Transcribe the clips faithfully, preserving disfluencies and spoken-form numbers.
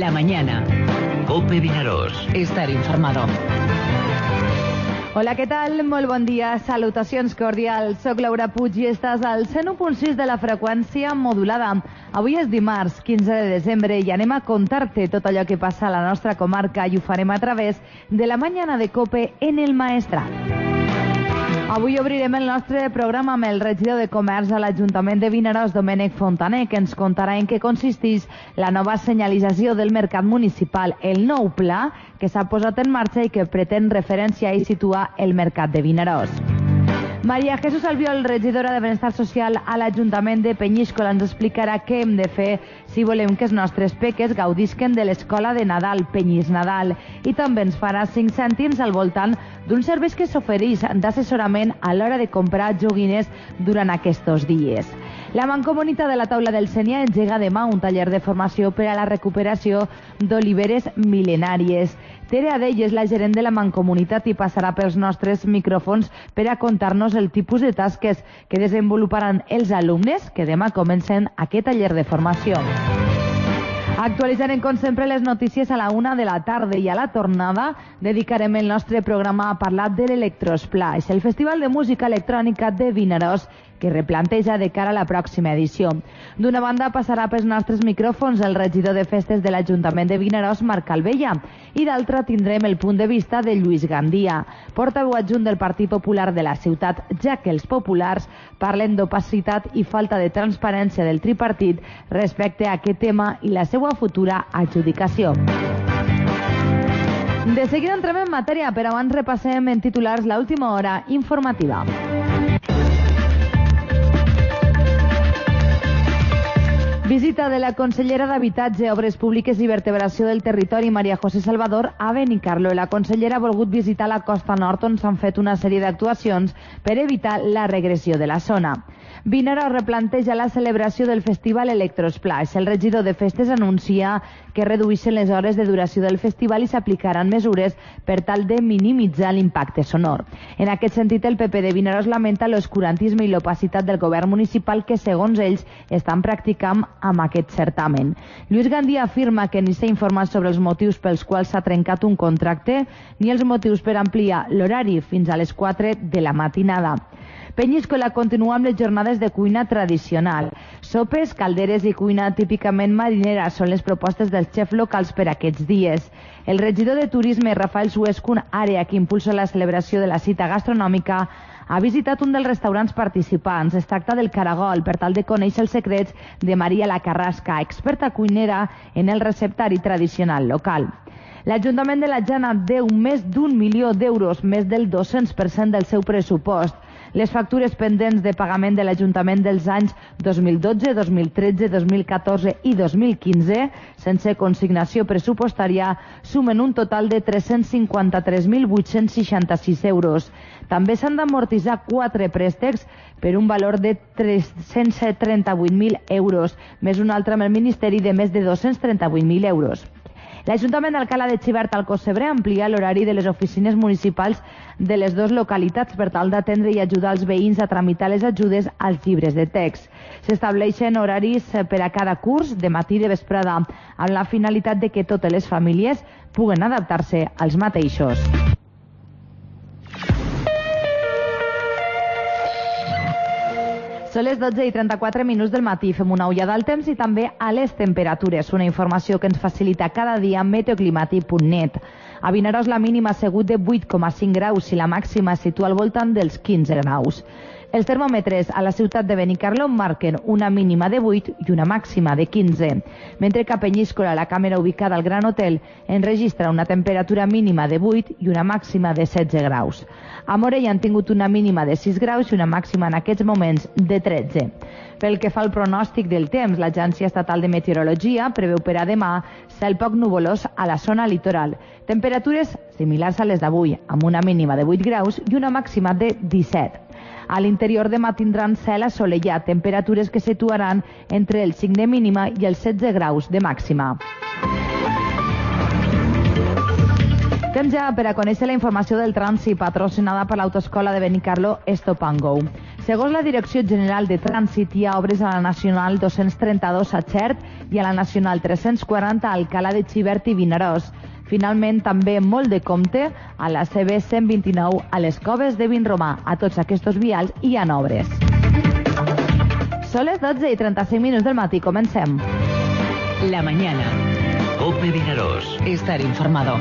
La mañana. COPE Vinaròs. Estar informado. Hola, què tal? Molt bon dia. Salutacions cordials. Soc Laura Puig i estàs al cent u punt sis de la freqüència modulada. Avui és dimarts, quinze de desembre, i anem a contar-te tot allò que passa a la nostra comarca i ho farem a través de la mañana de COPE en el Maestrat. Avui obrirem el nostre programa amb el regidor de Comerç a l'Ajuntament de Vinaròs, Domènec Fontaner, que ens contarà en què consisteix la nova senyalització del mercat municipal, el nou pla que s'ha posat en marxa i que pretén referenciar i situar el mercat de Vinaròs. Maria Jesús Albiol, regidora de Benestar Social a l'Ajuntament de Penyíscola, ens explicarà què hem de fer si volem que els nostres peques gaudisquen de l'Escola de Nadal, Penyís Nadal, i també ens farà cinc cèntims al voltant d'uns serveis que s'ofereix d'assessorament a l'hora de comprar joguines durant aquests dies. La Mancomunitat de la Taula del Sénia engega demà un taller de formació per a la recuperació d'oliveres mil·lenàries. Tere Adell és la gerent de la Mancomunitat i passarà pels nostres micròfons per a contar-nos el tipus de tasques que desenvoluparan els alumnes que demà comencen aquest taller de formació. Actualitzarem, com sempre, les notícies a la una de la tarda i a la tornada dedicarem el nostre programa a parlar de l'Electrosplash, el festival de música electrònica de Vinaròs que replanteja de cara a la pròxima edició. D'una banda passarà pels nostres micròfons el regidor de festes de l'Ajuntament de Vinaròs, Marc Calvella, i d'altra tindrem el punt de vista de Lluís Gandia, portaveu adjunt del Partit Popular de la ciutat, ja que els populars parlen d'opacitat i falta de transparència del tripartit respecte a aquest tema i la seva futura adjudicació. De seguida entrem en matèria, però abans repassem en titulars l'última hora informativa. Visita de la consellera d'Habitatge, Obres Públiques i Vertebració del Territori, Maria José Salvador, a Benicarló. La consellera ha volgut visitar la costa nord, on s'han fet una sèrie d'actuacions per evitar la regressió de la zona. Vinaròs replanteja la celebració del festival Electrosplash. El regidor de festes anuncia que redueixen les hores de duració del festival i s'aplicaran mesures per tal de minimitzar l'impacte sonor. En aquest sentit, el P P de Vinaròs lamenta l'oscurantisme i l'opacitat del govern municipal que, segons ells, estan practicant amb aquest certamen. Lluís Gandia afirma que ni s'ha informat sobre els motius pels quals s'ha trencat un contracte ni els motius per ampliar l'horari fins a les quatre de la matinada. Penyíscola continua amb les jornades de cuina tradicional. Sopes, calderes i cuina típicament marinera són les propostes dels xefs locals per aquests dies. El regidor de Turisme, Rafael Suescun, àrea que impulsa la celebració de la cita gastronòmica, ha visitat un dels restaurants participants. Es tracta del Caragol, per tal de conèixer els secrets de Maria la Carrasca, experta cuinera en el receptari tradicional local. L'Ajuntament de la Jana deu més d'un milió d'euros, més del dos-cents per cent del seu pressupost. Les factures pendents de pagament de l'Ajuntament dels anys dos mil dotze, dos mil tretze, dos mil catorze i dos mil quinze, sense consignació pressupostària, sumen un total de tres-cents cinquanta-tres mil vuit-cents seixanta-sis euros. També s'han d'amortitzar quatre préstecs per un valor de tres-cents trenta-vuit mil euros, més un altre amb el Ministeri de més de dos-cents trenta-vuit mil euros. L'Ajuntament d'Alcalá de Xivert al Cocebre amplia l'horari de les oficines municipals de les dues localitats per tal d'atendre i ajudar els veïns a tramitar les ajudes als llibres de text. S'estableixen horaris per a cada curs, de matí i de vesprada, amb la finalitat de que totes les famílies puguen adaptar-se als mateixos. Són les dotze i trenta-quatre minuts del matí. Fem una ullada al temps i també a les temperatures. Una informació que ens facilita cada dia meteoclimàtic punt net. A Vinaròs la mínima ha sigut de vuit coma cinc graus i la màxima es situa al voltant dels quinze graus. Els termòmetres a la ciutat de Benicarló marquen una mínima de vuit i una màxima de quinze, mentre que a Penyíscola, la càmera ubicada al Gran Hotel, enregistra una temperatura mínima de vuit i una màxima de setze graus. A Morella han tingut una mínima de sis graus i una màxima en aquests moments de tretze. Pel que fa al pronòstic del temps, l'Agència Estatal de Meteorologia preveu per a demà cel poc nuvolós a la zona litoral. Temperatures similars a les d'avui, amb una mínima de vuit graus i una màxima de disset. A l'interior demà tindran cel assolellat, temperatures que situaran entre el cinc de mínima i els setze graus de màxima. Temps ja per a conèixer la informació del trànsit patrocinada per l'autoescola de Benicarló Stop and Go. Segons la Direcció General de Trànsit, hi ha obres a la Nacional dos-cents trenta-dos a Xert i a la Nacional tres-cents quaranta a Alcalà de Xivert i Vinaròs. Finalment, també molt de compte a la C B cent vint-i-nou a les Coves de Vinromà. A tots aquests vials hi ha obres. Són les dotze i trenta-cinc minuts del matí. Comencem. La mañana. COPE Vinaròs. Estar informado.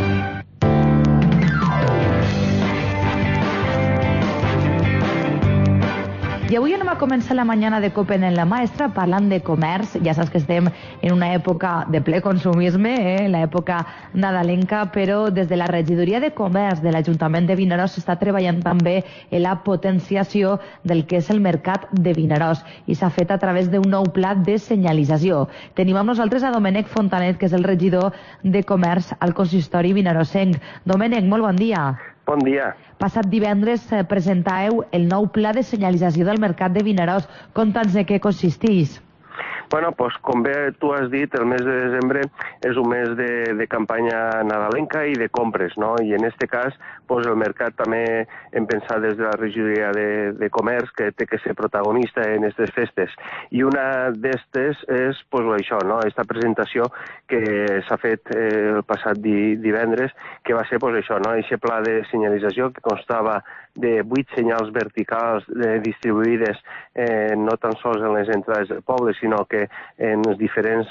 I avui anem a començar la mañana de COPE en la Maestra parlant de comerç. Ja saps que estem en una època de ple consumisme, eh? l'època nadalenca, però des de la Regidoria de Comerç de l'Ajuntament de Vinaròs s'està treballant també en la potenciació del que és el mercat de Vinaròs i s'ha fet a través d'un nou pla de senyalització. Tenim amb nosaltres a Domènec Fontanet, que és el regidor de Comerç al consistori vinaròsenc. Domènec, molt bon dia. Bon dia. Passat divendres eh, presentàveu el nou pla de senyalització del mercat de Vinaròs. Conta'ns de què consisteix. Bueno, pues, com bé tu has dit, el mes de desembre és un mes de, de campanya nadalenca i de compres, no? I en aquest cas, pues, el mercat també hem pensat des de la regidoria de, de comerç que té que ser protagonista en aquestes festes. I una d'estes és pues, això, no? Aquesta presentació que s'ha fet eh, el passat di, divendres, que va ser pues, això, no? Aquest pla de senyalització que constava de vuit senyals verticals eh, distribuïdes eh, no tan sols en les entrades del poble, sinó que en els diferents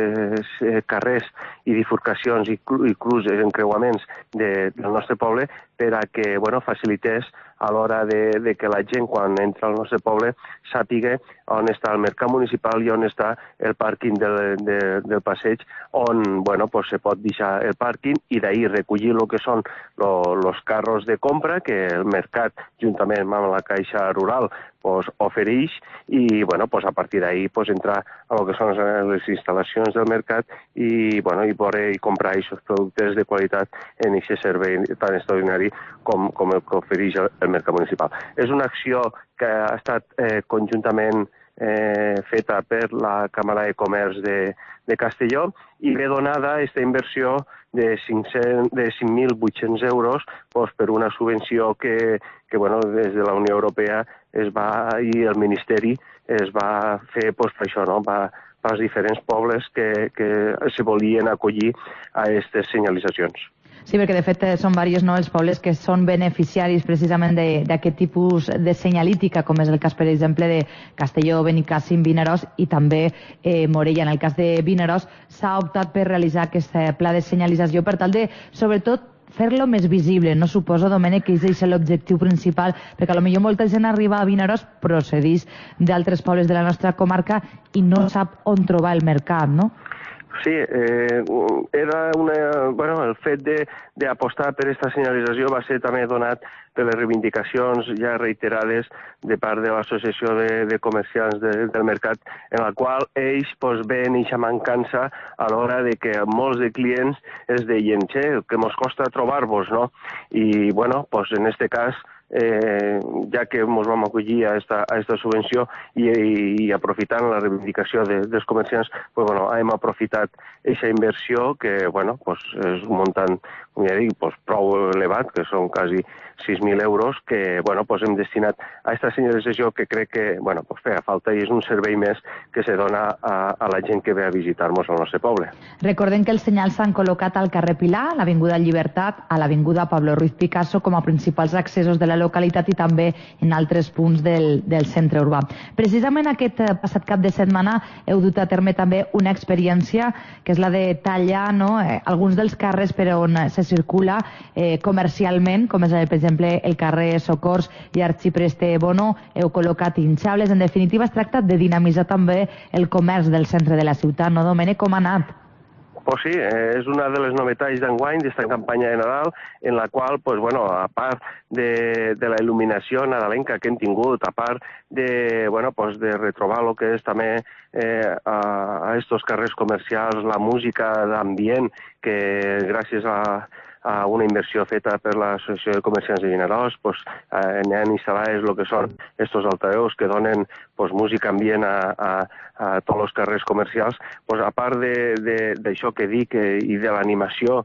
eh, carrers i bifurcacions i, cru, i cruces, encreuaments de, del nostre poble per a que bueno, facilités a l'hora de, de que la gent, quan entra al nostre poble, sàpiga on està el mercat municipal i on està el pàrquing de, de, del passeig, on bueno, pues, se pot deixar el pàrquing i d'ahir recollir el que són els carros de compra que el mercat, juntament amb la Caixa Rural, pues, ofereix i bueno, pues, a partir d'ahir pues, entrar a lo que són les instal·lacions del mercat i, bueno, i poder i comprar aquests productes de qualitat en aquest servei tan extraordinari com, com el que ofereix el, el mercat municipal. És una acció que ha estat eh, conjuntament eh, feta per la Càmera de Comerç de, de Castelló i ve donada aquesta inversió de cinc mil vuit-cents euros pues, per una subvenció que, que bueno, des de la Unió Europea es va, i el Ministeri es va fer pues, per això, no? va, pels diferents pobles que, que se volien acollir a aquestes senyalitzacions. Sí, perquè de fet són diversos no, els pobles que són beneficiaris precisament d'aquest tipus de senyalítica, com és el cas, per exemple, de Castelló, Benicàssim, Vinaròs i també eh, Morella. En el cas de Vinaròs s'ha optat per realitzar aquest pla de senyalització per tal de, sobretot, fer-lo més visible. No suposo, Domènec, que és l'objectiu principal, perquè potser molta gent arriba a Vinaròs, procedís d'altres pobles de la nostra comarca i no sap on trobar el mercat, no? Sí, eh, era una, bueno, el fet d'apostar per aquesta senyalització va ser també donat per les reivindicacions ja reiterades de part de l'Associació de, de Comerciants de, del Mercat, en la qual ells pues, ven aquesta mancança a l'hora de que molts de clients es deien che, que mos costa trobar-vos, no? I, bueno, pues, en este cas, Eh, ja que ens vam acollir a esta, a esta subvenció i, i, i aprofitant la reivindicació de, dels comerciants, pues, bueno, hem aprofitat aquesta inversió que bueno, pues, és un muntant, com ja dic, pues, prou elevat, que són quasi sis mil euros, que bueno, pues, hem destinat a aquesta senyalització que crec que bueno, pues, feia falta i és un servei més que se dona a, a la gent que ve a visitar-nos al nostre poble. Recordem que els senyals s'han col·locat al carrer Pilar, a l'Avinguda Llibertat, a l'Avinguda Pablo Ruiz Picasso com a principals accessos de la localitat i també en altres punts del, del centre urbà. Precisament aquest passat cap de setmana heu dut a terme també una experiència que és la de tallar no, eh, alguns dels carrers per on se circula eh, comercialment, com és per exemple el carrer Socors i Arxipreste Bono, heu col·locat hinchables. En definitiva, es tracta de dinamitzar també el comerç del centre de la ciutat, no, Domènec? Com ha anat? Pues sí, és una de les novetats d'enguany d'esta campanya de Nadal, en la qual, pues, bueno, a part de, de la il·luminació nadalenca que hem tingut, a part de, bueno, pues, de retrobar el que és també eh, a, a estos carrers comercials, la música d'ambient, que gràcies a, a una inversió feta per l'Associació de Comerciants de Vinaròs, pues, eh, han instal·lat el que són estos altaveus que donen pues, música ambient a, a, a tots els carrers comercials. Pues, a part d'això que dic eh, i de l'animació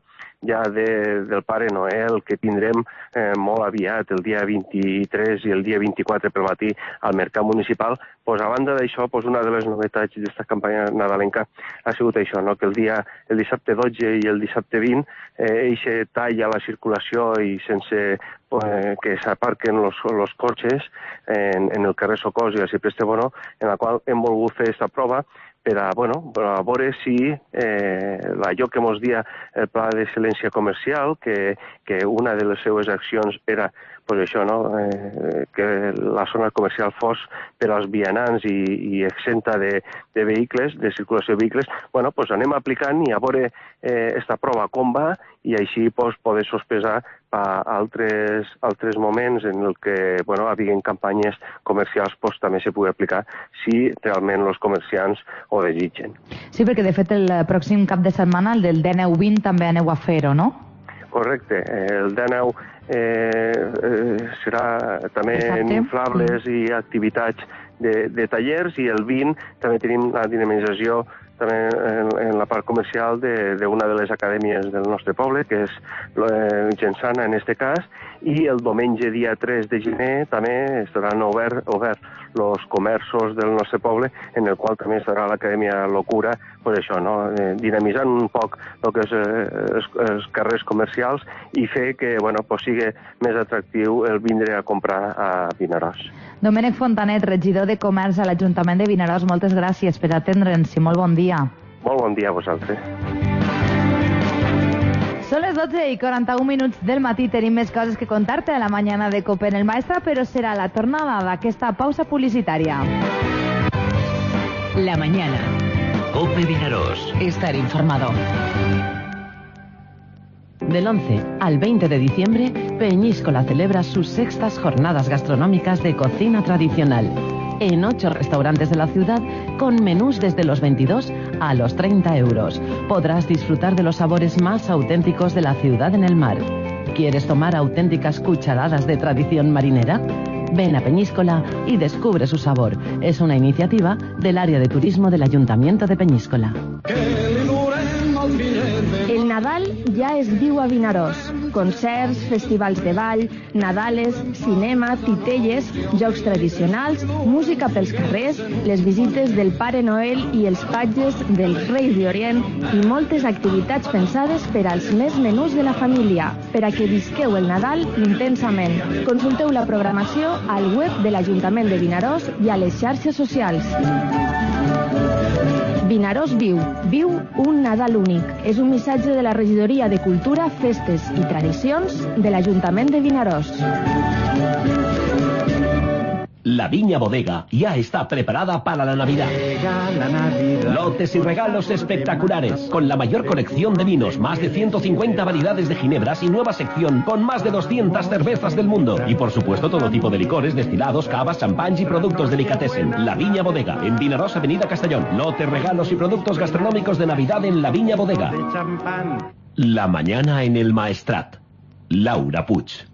ja de, del Pare Noel que tindrem eh, molt aviat, el dia vint-i-tres i el dia vint-i-quatre pel matí al Mercat Municipal. Pues, a banda d'això, pues, una de les novetats d'aquesta campanya nadalenca ha sigut això, no? Que el dia el dissabte dotze i el dissabte vint eh, eixe tall a la circulació i sense eh, que s'aparquen los, los cotxes en, en el carrer Socors i a Cipreste Bonó, en la qual hem volgut fer aquesta prova per a, bueno, per a veure si eh, allò que ens dia el Pla d'Excel·lència Comercial, que, que una de les seues accions era pues això, no? eh, que la zona comercial fos per als vianants i, i exenta de, de vehicles, de circulació de vehicles, bueno, pues anem aplicant i a veure eh, esta prova com va i així pues, poder sospesar a altres, altres moments en el que bueno, havien campanyes comercials pues, també se pugui aplicar si realment els comerciants ho desitgen. Sí, perquè de fet el pròxim cap de setmana, el del dinou vint, també aneu a fer-ho, no? Correcte. El dinou eh, eh, serà també en inflables i activitats de, de tallers i el vint també tenim la dinamització també en, en la part comercial d'una de, de les acadèmies del nostre poble, que és eh, Gensana en este cas, i el diumenge dia tres de gener també estaran oberts obert els comerços del nostre poble, en el qual també estarà l'Acadèmia Locura, pues això, no? eh, dinamitzant un poc el que és eh, els, els carrers comercials i fer que bueno, pues sigui més atractiu el vindre a comprar a Vinaròs. Domènec Fontanet, regidor de Comerç a l'Ajuntament de Vinaròs, moltes gràcies per atendre'ns i molt bon dia. Molt bon dia a vosaltres. Són les dotze i quaranta-un minuts del matí. Tenim més coses que contar-te a la mañana de COPE en el Maestra, però serà la tornada d'aquesta pausa publicitària. La mañana. COPE Vinaròs. Estar informado. Del once al veinte de diciembre, Peñíscola celebra sus sextas jornadas gastronómicas de cocina tradicional. En ocho restaurantes de la ciudad, con menús desde los veintidós a los treinta euros. Podrás disfrutar de los sabores más auténticos de la ciudad en el mar. ¿Quieres tomar auténticas cucharadas de tradición marinera? Ven a Peñíscola y descubre su sabor. Es una iniciativa del área de turismo del Ayuntamiento de Peñíscola. El Nadal ja es viu a Vinaròs. Concerts, festivals de ball, Nadales, cinema, titelles, jocs tradicionals, música pels carrers, les visites del Pare Noel i els patges dels Reis d'Orient i moltes activitats pensades per als més menús de la família, per a que visqueu el Nadal intensament. Consulteu la programació al web de l'Ajuntament de Vinaròs i a les xarxes socials. Vinaròs viu, viu un Nadal únic. És un missatge de la Regidoria de Cultura, Festes i Tradicions de l'Ajuntament de Vinaròs. La Viña Bodega ya está preparada para la Navidad. La Navidad. Lotes y regalos espectaculares, con la mayor colección de vinos, más de ciento cincuenta variedades de ginebras y nueva sección con más de doscientas cervezas del mundo. Y por supuesto todo tipo de licores, destilados, cavas, champáns y productos delicatessen. La Viña Bodega, en Vinaròs, Avenida Castellón. Lotes, regalos y productos gastronómicos de Navidad en La Viña Bodega. La mañana en el Maestrat. Laura Puig.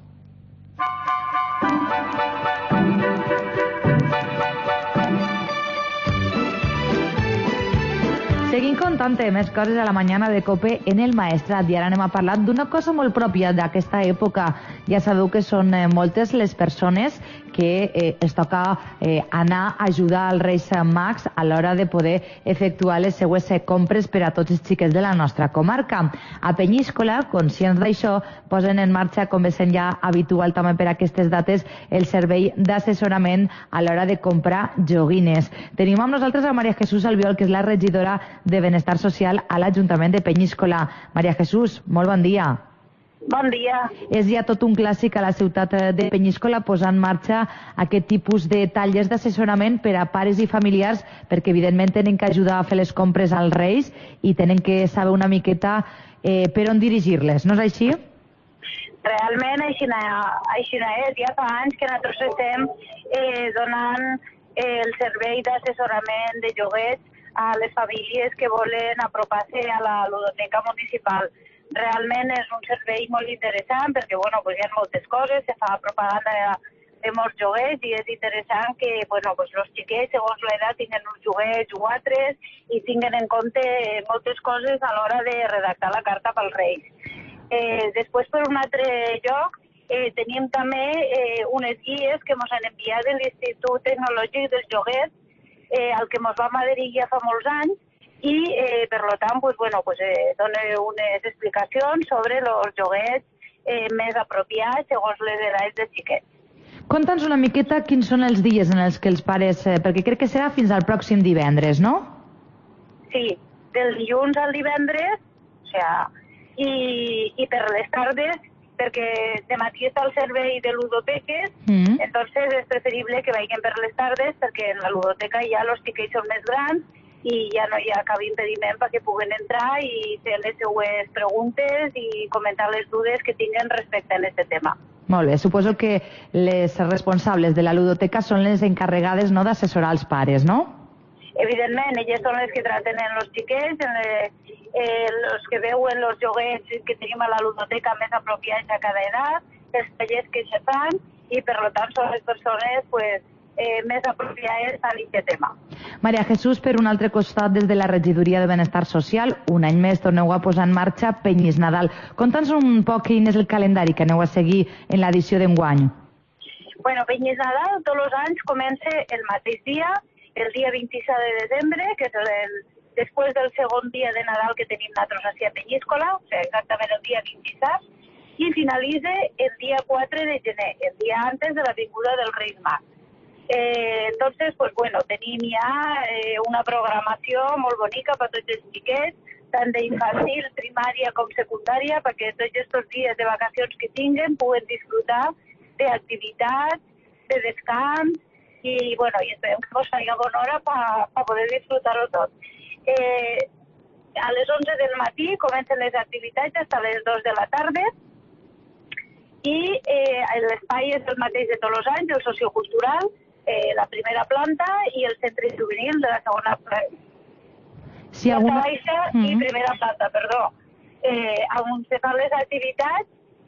Seguim contant més coses a la mañana de COPE en el Maestrat i ara anem a parlar d'una cosa molt pròpia d'aquesta època. Ja sabeu que són eh, moltes les persones que eh, es toca eh, anar a ajudar als Reis Mags a l'hora de poder efectuar les seues compres per a tots els xiquets de la nostra comarca. A Peñíscola, conscients d'això, posen en marxa, com és ja habitual també per a aquestes dates, el servei d'assessorament a l'hora de comprar joguines. Tenim amb nosaltres a Maria Jesús Albiol, que és la regidora de Benestar Social a l'Ajuntament de Peñíscola. Maria Jesús, molt bon dia. Bon dia. És ja tot un clàssic a la ciutat de Peñíscola posar en marxa aquest tipus de tallers d'assessorament per a pares i familiars, perquè evidentment tenen que ajudar a fer les compres als Reis i tenen que saber una miqueta eh, per on dirigir-les, no és així? Realment així, així és. Ja fa anys que nosaltres estem eh, donant eh, el servei d'assessorament de joguets a les famílies que volen apropar-se a la ludoteca municipal. Realment és un servei molt interessant perquè bueno, pues hi ha moltes coses, se fa propaganda de, de molts joguets i és interessant que bueno, pues els xiquets, segons l'edat, tinguen uns joguets o altres i tinguen en compte moltes coses a l'hora de redactar la carta pels Reis. Eh, després, per un altre lloc, eh, tenim també eh, unes guies que ens han enviat de l'Institut Tecnològic del Lloguer, eh, al que ens vam adherir ja fa molts anys, i, eh, per tant, pues, bueno, pues, eh, dona unes explicacions sobre els lloguers eh, més apropiats segons les edats dels xiquets. Conta'ns una miqueta quins són els dies en els que els pares... Eh, perquè crec que serà fins al pròxim divendres, no? Sí, del dilluns al divendres, o sea, i, i per les tardes, perquè de matí està el servei de ludoteques, mm. entonces és preferible que vagin per les tardes perquè en la ludoteca ja els xiquets són més grans i ja no hi ha cap impediment perquè puguen entrar i fer les seues preguntes i comentar les dudes que tinguen respecte a aquest tema. Molt bé, suposo que les responsables de la ludoteca són les encarregades, no, d'assessorar els pares, no? Evidentment, elles són les que traten els xiquets, els eh, que veuen els joguets que tenim a la ludoteca més apropiats a cada edat, els tallers que se fan i, per tant, són les persones pues, eh, més apropiades a aquest tema. Maria Jesús, per un altre costat, des de la Regidoria de Benestar Social, un any més torneu a posar en marxa Penyis Nadal. Conta'ns un poc quin és el calendari que aneu a seguir en l'edició d'enguany. Bueno, Penyis Nadal tots els anys comença el mateix dia, el dia vint-i-set de desembre, que és el, després del segon dia de Nadal que tenim nosaltres així a Penyíscola, o sigui, exactament el dia vint-i-set, i finalitza el dia quatre de gener, el dia antes de l'avinguda del Reis Mags. Eh, entonces, pues bueno, tenim ja eh, una programació molt bonica per tots els xiquets, tant d'infantil, primària com secundària, perquè tots aquests dies de vacacions que tinguen puguen disfrutar d'activitats, de descans, i bueno, i esperem que us faci bona hora per pa poder disfrutar-ho tot. Eh, a les onze del matí comencen les activitats fins a les dues de la tarda, i eh, l'espai és el mateix de tots els anys, el sociocultural, eh, la primera planta i el centre juvenil de la segona planta. Si alguna... baixa mm -hmm. i primera planta, perdó. Eh, on se fan les activitats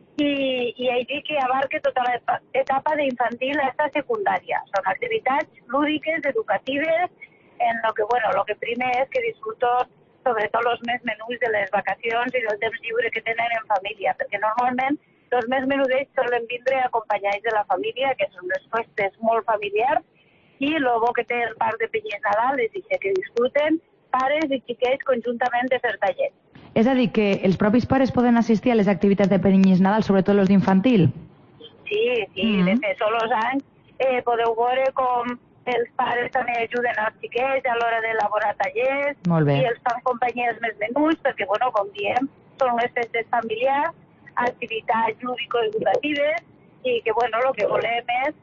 i, i allí que abarca tota l'etapa d'infantil a secundària. Són activitats lúdiques, educatives, en lo que, bueno, lo que primer és que disfruto sobretot els més menús de les vacacions i del temps lliure que tenen en família, perquè normalment els més menudets solen vindre acompanyats de la família, que són unes festes molt familiars, i el bo que té el parc de Penyis Nadal és que disfruten pares i xiquets conjuntament de fer tallers. És a dir, que els propis pares poden assistir a les activitats de Penyis Nadal, sobretot els d'infantil? Sí, sí, mm -hmm. de fet, tots els anys eh, podeu veure com els pares també ajuden als xiquets a l'hora d'elaborar tallers i els fan companyia els més menuts, perquè, bueno, com diem, són unes festes familiars, activitats lúdico-educatives i que, bueno, el que volem és,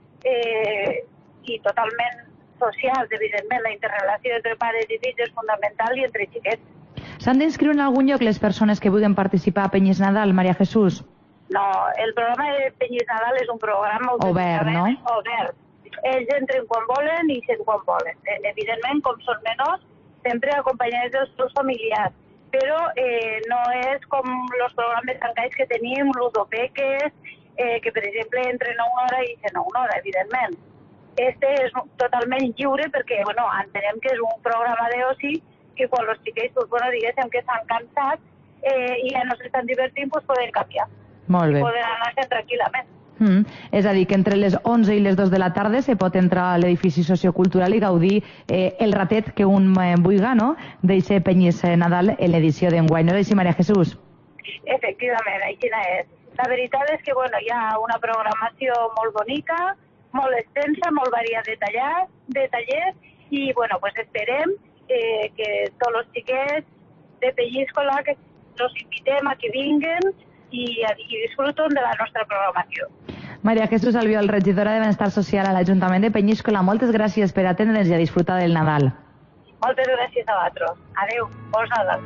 eh, i totalment socials, evidentment, la interrelació entre pares i fills és fundamental i entre xiquets. S'han d'inscriure en algun lloc les persones que vulguin participar a Penyis Nadal, Maria Jesús? No, el programa de Penyis Nadal és un programa obert, no? Obert. Ells entren quan volen i sent quan volen. Evidentment, com són menors, sempre acompanyats dels seus familiars. Però eh, no és com els programes tancats que tenim, ludopeques, eh, que per exemple entren a una hora i sent a una hora, evidentment. Este és totalment lliure perquè, bueno, entenem que és un programa d'oci que quan els xiquets, pues, bueno, diguéssim que s'han cansat eh, i ja no s'estan divertint, pues poden canviar. Molt bé. Poden anar-se'n tranquil·lament. Mm. És a dir, que entre les onze i les dos de la tarda se pot entrar a l'edifici sociocultural i gaudir eh, el ratet que un eh, vulga, no?, d'eixe Penyis Nadal en l'edició d'enguany. No és així, Maria Jesús? Efectivament, així és. La veritat és que, bueno, hi ha una programació molt bonica, molt extensa, molt variada de tallers, de tallers i, bueno, pues esperem eh, que tots els xiquets de Penyíscola que els invitem a que vinguen i, i disfruten de la nostra programació. Maria Jesús Albiol, regidora de Benestar Social a l'Ajuntament de Penyíscola, moltes gràcies per atendre'ns i a disfrutar del Nadal. Moltes gràcies a vosaltres. Adéu, bon Nadal.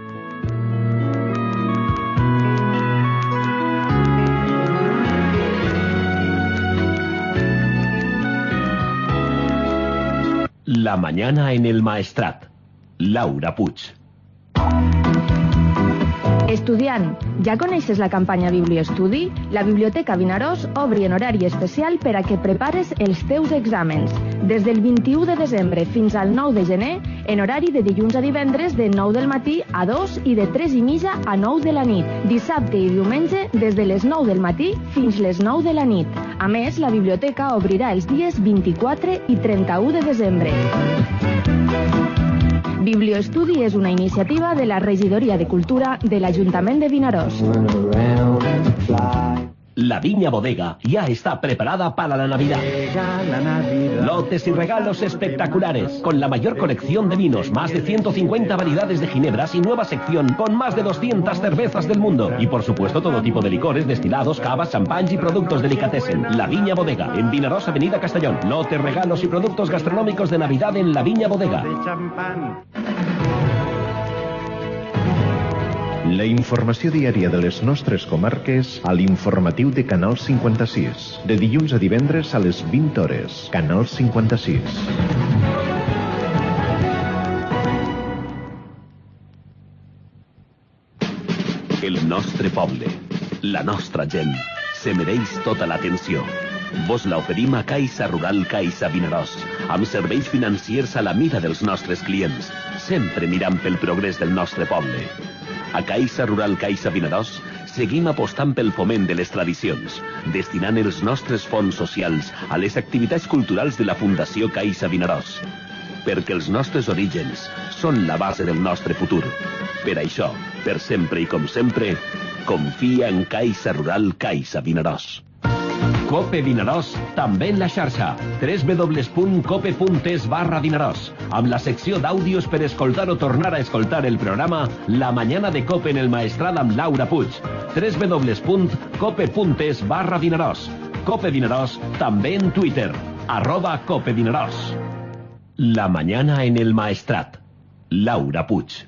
La mañana en el Maestrat. Laura Puig. Estudiant, ja coneixes la campanya Bibliostudi? La Biblioteca Vinaròs obri en horari especial per a que prepares els teus exàmens. Des del vint-i-u de desembre fins al nou de gener, en horari de dilluns a divendres de nou del matí a dos i de tres i mitja a nou de la nit. Dissabte i diumenge des de les nou del matí fins les nou de la nit. A més, la biblioteca obrirà els dies vint-i-quatre i trenta-u de desembre. Biblioestudi és una iniciativa de la Regidoria de Cultura de l'Ajuntament de Vinaròs. La Viña Bodega ya está preparada para la Navidad. Lotes y regalos espectaculares, con la mayor colección de vinos, más de ciento cincuenta variedades de ginebras y nueva sección con más de doscientas cervezas del mundo. Y por supuesto todo tipo de licores, destilados, cavas, champáns y productos delicatessen. La Viña Bodega, en Vinaròs, Avenida Castellón. Lotes, regalos y productos gastronómicos de Navidad en La Viña Bodega. La informació diària de les nostres comarques a l'informatiu de Canal cinquanta-sis. De dilluns a divendres a les vint hores. Canal cinquanta-sis. El nostre poble, la nostra gent, se mereix tota l'atenció. Vos la oferim a Caixa Rural Caixa Vinaròs, amb serveis financiers a la mida dels nostres clients, sempre mirant pel progrés del nostre poble. A Caixa Rural Caixa Vinaròs seguim apostant pel foment de les tradicions, destinant els nostres fons socials a les activitats culturals de la Fundació Caixa Vinaròs. Perquè els nostres orígens són la base del nostre futur. Per això, per sempre i com sempre, confia en Caixa Rural Caixa Vinaròs. Cope Vinaròs, també en la xarxa. w w w punt cope punt es barra Vinaròs, amb la secció d'àudios per escoltar o tornar a escoltar el programa La Mañana de Cope en el Maestrat amb Laura Puig. w w w punt cope punt es barra Vinaròs. Cope Vinaròs, també en Twitter, arroba Cope Vinaròs. La Mañana en el Maestrat. Laura Puig.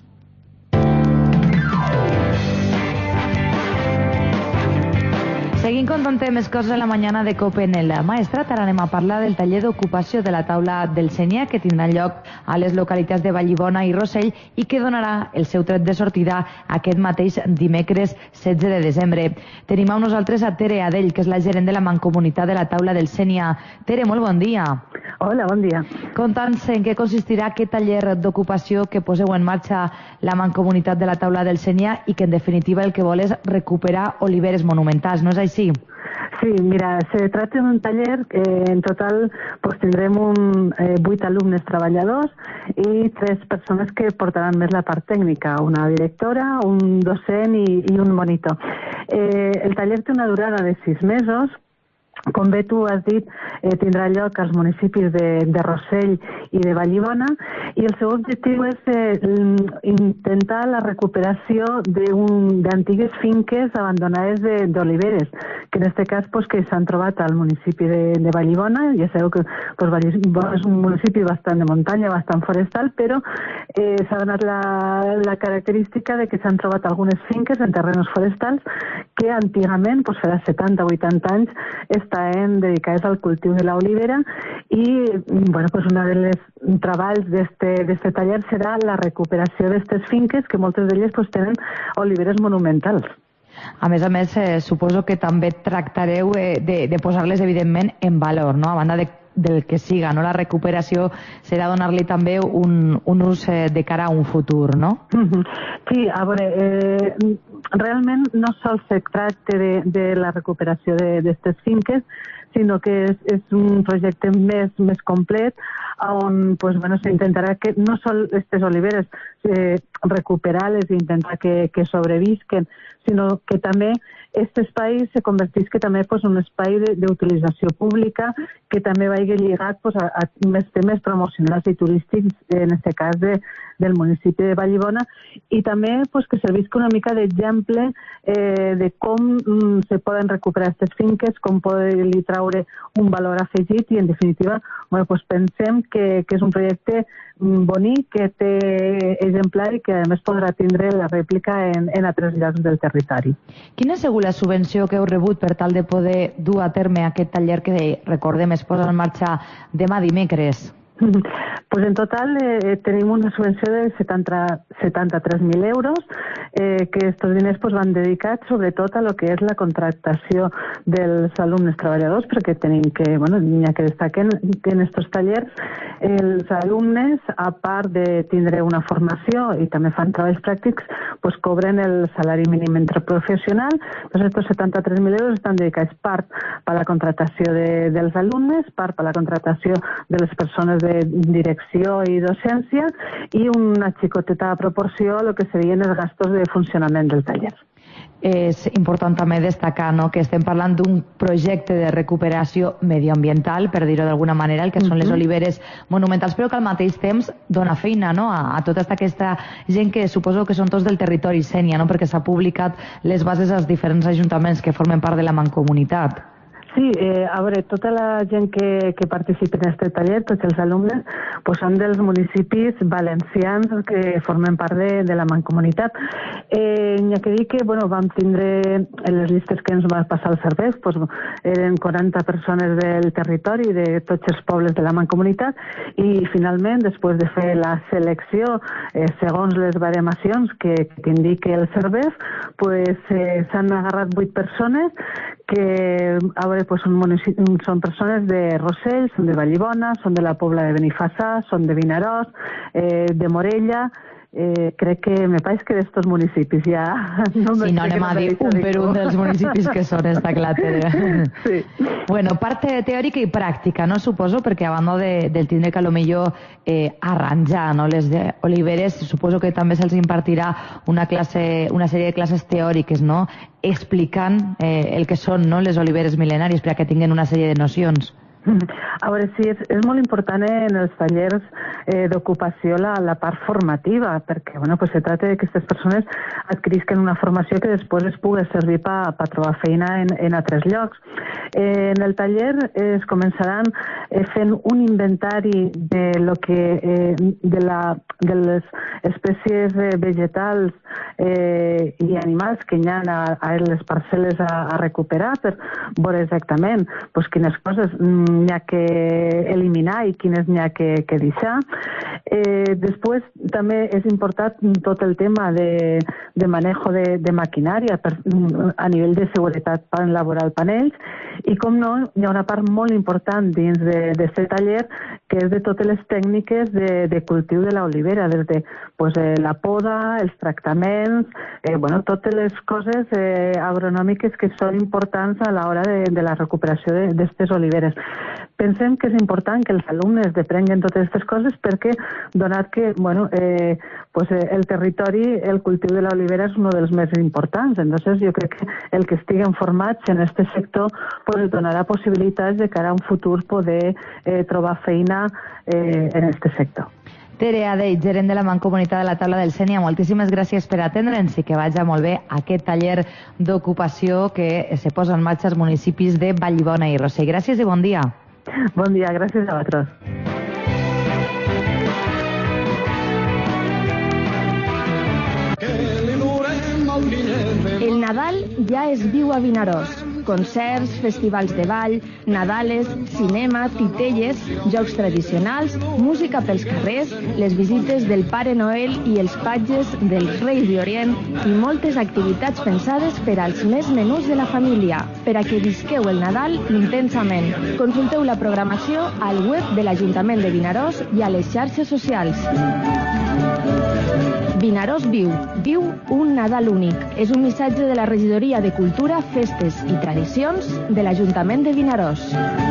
Seguim contant més coses a la mañana de Cope en el Maestrat. Ara anem a parlar del taller d'ocupació de la taula del Sénia que tindrà lloc a les localitats de Vallibona i Rossell i que donarà el seu tret de sortida aquest mateix dimecres setze de desembre. Tenim amb nosaltres a Tere Adell, que és la gerent de la Mancomunitat de la taula del Sénia. Tere, molt bon dia. Hola, bon dia. Conta'ns en què consistirà aquest taller d'ocupació que poseu en marxa la Mancomunitat de la taula del Sénia i que en definitiva el que vol és recuperar oliveres monumentals, no és així? Sí, mira, se trata de un taller que en total pues tindrem un, eh, vuit alumnes treballadors i tres persones que portaran més la part tècnica, una directora, un docent i, i un monitor. Eh, el taller té una durada de sis mesos. Com bé tu has dit, eh, tindrà lloc als municipis de, de Rossell i de Vallibona i el seu objectiu és eh, intentar la recuperació d'antigues finques abandonades d'oliveres, que en aquest cas pues, que s'han trobat al municipi de, de Vallibona. Ja sabeu que pues, Vallibona és un municipi bastant de muntanya, bastant forestal, però eh, s'ha donat la, la característica de que s'han trobat algunes finques en terrenos forestals que antigament, pues, farà setanta o vuitanta anys, estaven dedicades al cultiu de l'olivera i bueno, pues una de les treballs d'este taller serà la recuperació d'aquestes finques que moltes d'elles pues, tenen oliveres monumentals. A més a més, eh, suposo que també tractareu eh, de, de posar-les evidentment en valor, no? A banda de, del que siga, no? La recuperació serà donar-li també un, un ús eh, de cara a un futur, no? Sí, a veure, eh, realment no sols se tracta de, de la recuperació d'aquestes finques, sinó que és, és un projecte més, més complet on pues, bueno, s'intentarà que no sol aquestes oliveres eh, recuperar-les i intentar que, que sobrevisquen, sinó que també aquest espai se convertisca també pues, en un espai d'utilització pública que també vagi lligat pues, a, a més temes promocionals i turístics, en aquest cas de, del municipi de Vallibona, i també pues, que servisca una mica d'exemple eh, de com mm, se poden recuperar aquestes finques, com poden-li traure un valor afegit i, en definitiva, bueno, pues, pensem que, que és un projecte bonic, que té exemplar i que, a més, podrà tindre la rèplica en, en altres llocs del territori. Quina ha sigut la subvenció que heu rebut per tal de poder dur a terme aquest taller que, recordem, es posa en marxa demà dimecres? Pues en total eh, tenim una subvenció de setanta-tres mil euros eh, que estos diners pues, van dedicats sobretot a lo que és la contractació dels alumnes treballadors, perquè tenim que, bueno, n'hi ha que destaquen que en estos tallers els alumnes, a part de tindre una formació i també fan treballs pràctics, pues, cobren el salari mínim interprofessional. Entonces, estos setanta-tres mil euros estan dedicats part per a la contractació de, dels alumnes, part per a la contractació de les persones de direcció i docència i una xicoteta proporció a el que serien els gastos de funcionament del taller. És important també destacar, no?, que estem parlant d'un projecte de recuperació medioambiental, per dir-ho d'alguna manera, el que són les oliveres monumentals, però que al mateix temps dona feina, no?, a, a tota aquesta gent que suposo que són tots del territori Sénia, no?, perquè s'ha publicat les bases als diferents ajuntaments que formen part de la mancomunitat. Sí, eh, a veure, tota la gent que, que participa en aquest taller, tots els alumnes, pues són dels municipis valencians que formen part de, de la mancomunitat. Eh, N'hi ha que dir que bueno, vam tindre les llistes que ens va passar el servei, pues, eren quaranta persones del territori, de tots els pobles de la mancomunitat, i finalment, després de fer la selecció, eh, segons les baremacions que, que indica el servei, pues, eh, s'han agarrat vuit persones que, a veure, pues són, són persones de Rossell, són de Vallibona, són de la Pobla de Benifassà, són de Vinaròs, eh, de Morella. Eh, crec que me pareix que d'estos municipis ja... No si no anem a dir un per un dels municipis que són, està clar. Sí. Bueno, part teòrica i pràctica, no? Suposo, perquè a banda de, del tindre que a lo millor eh, arranjar, no?, les de oliveres, suposo que també se'ls impartirà una classe, una sèrie de classes teòriques, no?, explicant eh, el que són, no?, les oliveres mil·lenàries, perquè tinguin una sèrie de nocions. A veure, sí, és, és molt important en els tallers eh, d'ocupació la, la part formativa, perquè bueno, pues se tracta de que aquestes persones adquirisquen una formació que després es pugui servir per pa trobar feina en, en altres llocs. Eh, en el taller eh, es començaran eh, fent un inventari de, lo que, eh, de, la, de les espècies eh, vegetals eh, i animals que hi ha a, a les parcel·les a, a recuperar per veure exactament pues, quines coses n'hi ha que eliminar i quines n'hi ha que, que deixar. Eh, després també és important tot el tema de, de manejo de, de maquinària per, a nivell de seguretat laboral per ells i com no, hi ha una part molt important dins d'aquest taller que és de totes les tècniques de, de cultiu de l'olivera, des de pues, eh, la poda, els tractaments, eh, bueno, totes les coses eh, agronòmiques que són importants a l'hora de, de la recuperació d'aquestes oliveres. Pensem que és important que els alumnes deprenguen totes aquestes coses perquè, donat que bueno, eh, pues, eh, el territori, el cultiu de l'olivera és un dels més importants. Entonces, jo crec que el que estiguen formats en aquest sector pues, donarà possibilitats de cara a un futur poder eh, trobar feina eh, en aquest sector. Tere Adell, gerent de la Mancomunitat de la Taula del Sénia, moltíssimes gràcies per atendre'ns i que vagi molt bé aquest taller d'ocupació que se posa en marxa als municipis de Vallibona i Rossell. Gràcies i bon dia. Bon dia, gràcies a vosaltres. El Nadal ja es viu a Vinaròs. Concerts, festivals de ball, Nadales, cinema, titelles, jocs tradicionals, música pels carrers, les visites del Pare Noel i els patges dels Reis d'Orient i moltes activitats pensades per als més menuts de la família, per a que visqueu el Nadal intensament. Consulteu la programació al web de l'Ajuntament de Vinaròs i a les xarxes socials. Vinaròs viu, viu un Nadal únic. És un missatge de la Regidoria de Cultura, Festes i Tradicions de l'Ajuntament de Vinaròs.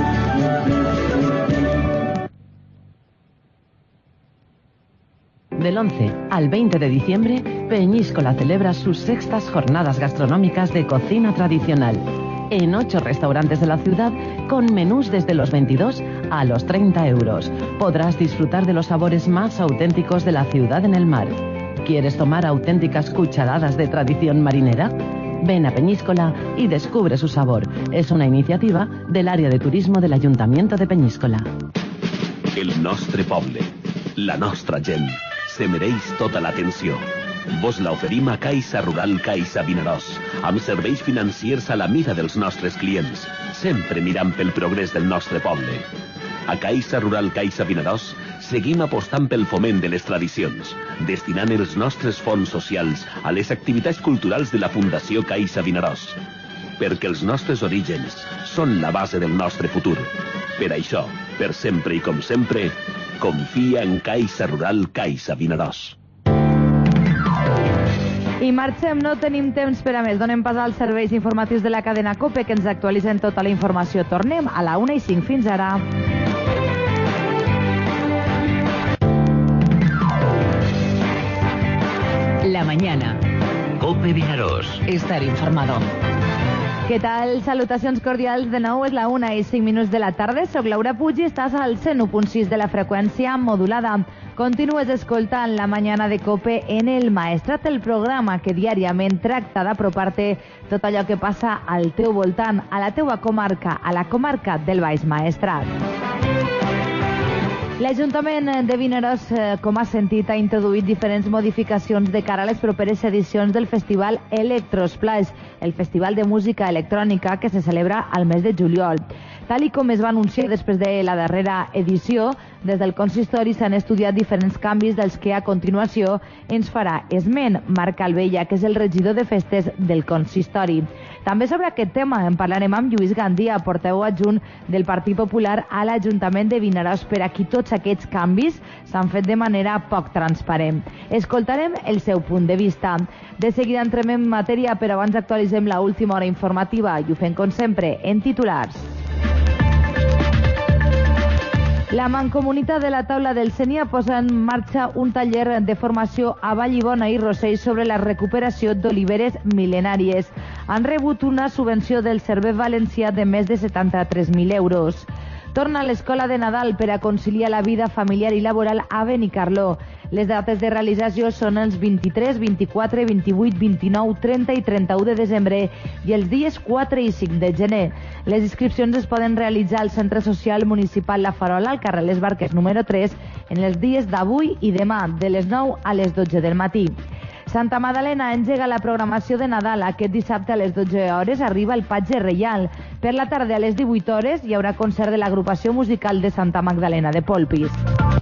Del once al veinte de diciembre, Peñíscola celebra sus sextas jornadas gastronómicas de cocina tradicional. En ocho restaurantes de la ciudad, con menús desde los veintidós a los treinta euros. Podrás disfrutar de los sabores más auténticos de la ciudad en el mar. ¿Quieres tomar auténticas cucharadas de tradición marinera? Ven a Peñíscola y descubre su sabor. Es una iniciativa del área de turismo del Ayuntamiento de Peñíscola. El nostre poble, la nostra gent, se mereix tota l'atenció. Vos la oferim a Caixa Rural Caixa Vinaròs, amb serveis financiers a la mida dels nostres clients, sempre mirant pel progrés del nostre poble. A Caixa Rural Caixa Vinaròs seguim apostant pel foment de les tradicions, destinant els nostres fons socials a les activitats culturals de la Fundació Caixa Vinaròs. Perquè els nostres orígens són la base del nostre futur. Per això, per sempre i com sempre, confia en Caixa Rural Caixa Vinaròs. I marxem, no tenim temps per a més. Donem pas als serveis informatius de la cadena COPE que ens actualitzen tota la informació. Tornem a la una i cinc. Fins ara. La mañana. COPE Vinaròs. Estar informado. Què tal? Salutacions cordials. De nou és la una i cinc minuts de la tarda. Soc Laura Puig i estàs al cent u punt sis de la freqüència modulada. Continues escoltant La Mañana de COPE en El Maestrat, el programa que diàriament tracta d'apropar-te tot allò que passa al teu voltant, a la teua comarca, a la comarca del Baix Maestrat. L'Ajuntament de Vinaròs, com has sentit, ha introduït diferents modificacions de cara a les properes edicions del Festival Electrosplash, el festival de música electrònica que se celebra al mes de juliol. Tal i com es va anunciar després de la darrera edició, des del consistori s'han estudiat diferents canvis dels que a continuació ens farà esment Marc Albella, que és el regidor de festes del consistori. També sobre aquest tema en parlarem amb Lluís Gandia, portaveu adjunt del Partit Popular a l'Ajuntament de Vinaròs, per a qui tots aquests canvis s'han fet de manera poc transparent. Escoltarem el seu punt de vista. De seguida entrem en matèria, però abans actualitzem la última hora informativa i ho fem com sempre en titulars. La Mancomunitat de la Taula del Sénia posa en marxa un taller de formació a Vallibona i Rossell sobre la recuperació d'oliveres mil·lenàries. Han rebut una subvenció del Servei Valencià de més de setanta-tres mil euros. Torna a l'escola de Nadal per a conciliar la vida familiar i laboral a Benicarló. Les dates de realització són els vint-i-tres, vint-i-quatre, vint-i-vuit, vint-i-nou, trenta i trenta-u de desembre i els dies quatre i cinc de gener. Les inscripcions es poden realitzar al Centre Social Municipal La Farola, al carrer Les Barques número tres, en els dies d'avui i demà, de les nou a les dotze del matí. Santa Madalena engega la programació de Nadal. Aquest dissabte a les dotze hores arriba el Patge Reial. Per la tarda a les divuit hores hi haurà concert de l'agrupació musical de Santa Magdalena de Polpís.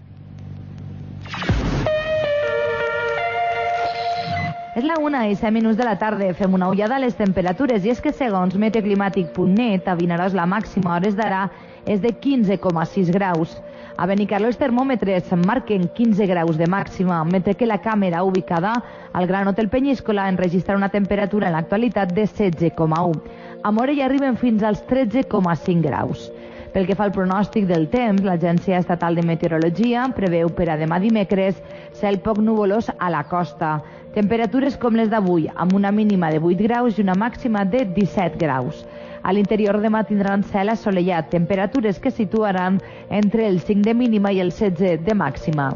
És la una i set minuts de la tarda. Fem una ullada a les temperatures i és que segons meteoclimàtic punt net a Vinaròs la màxima a hores d'ara és de quinze coma sis graus. A Benicarló els termòmetres marquen quinze graus de màxima, mentre que la càmera ubicada al Gran Hotel Penyíscola enregistra una temperatura en l'actualitat de setze coma u. A Morella arriben fins als tretze coma cinc graus. Pel que fa al pronòstic del temps, l'Agència Estatal de Meteorologia preveu per a demà dimecres cel poc nuvolós a la costa. Temperatures com les d'avui, amb una mínima de vuit graus i una màxima de disset graus. A l'interior demà tindran cel assolellat, temperatures que situaran entre el cinc de mínima i el setze de màxima.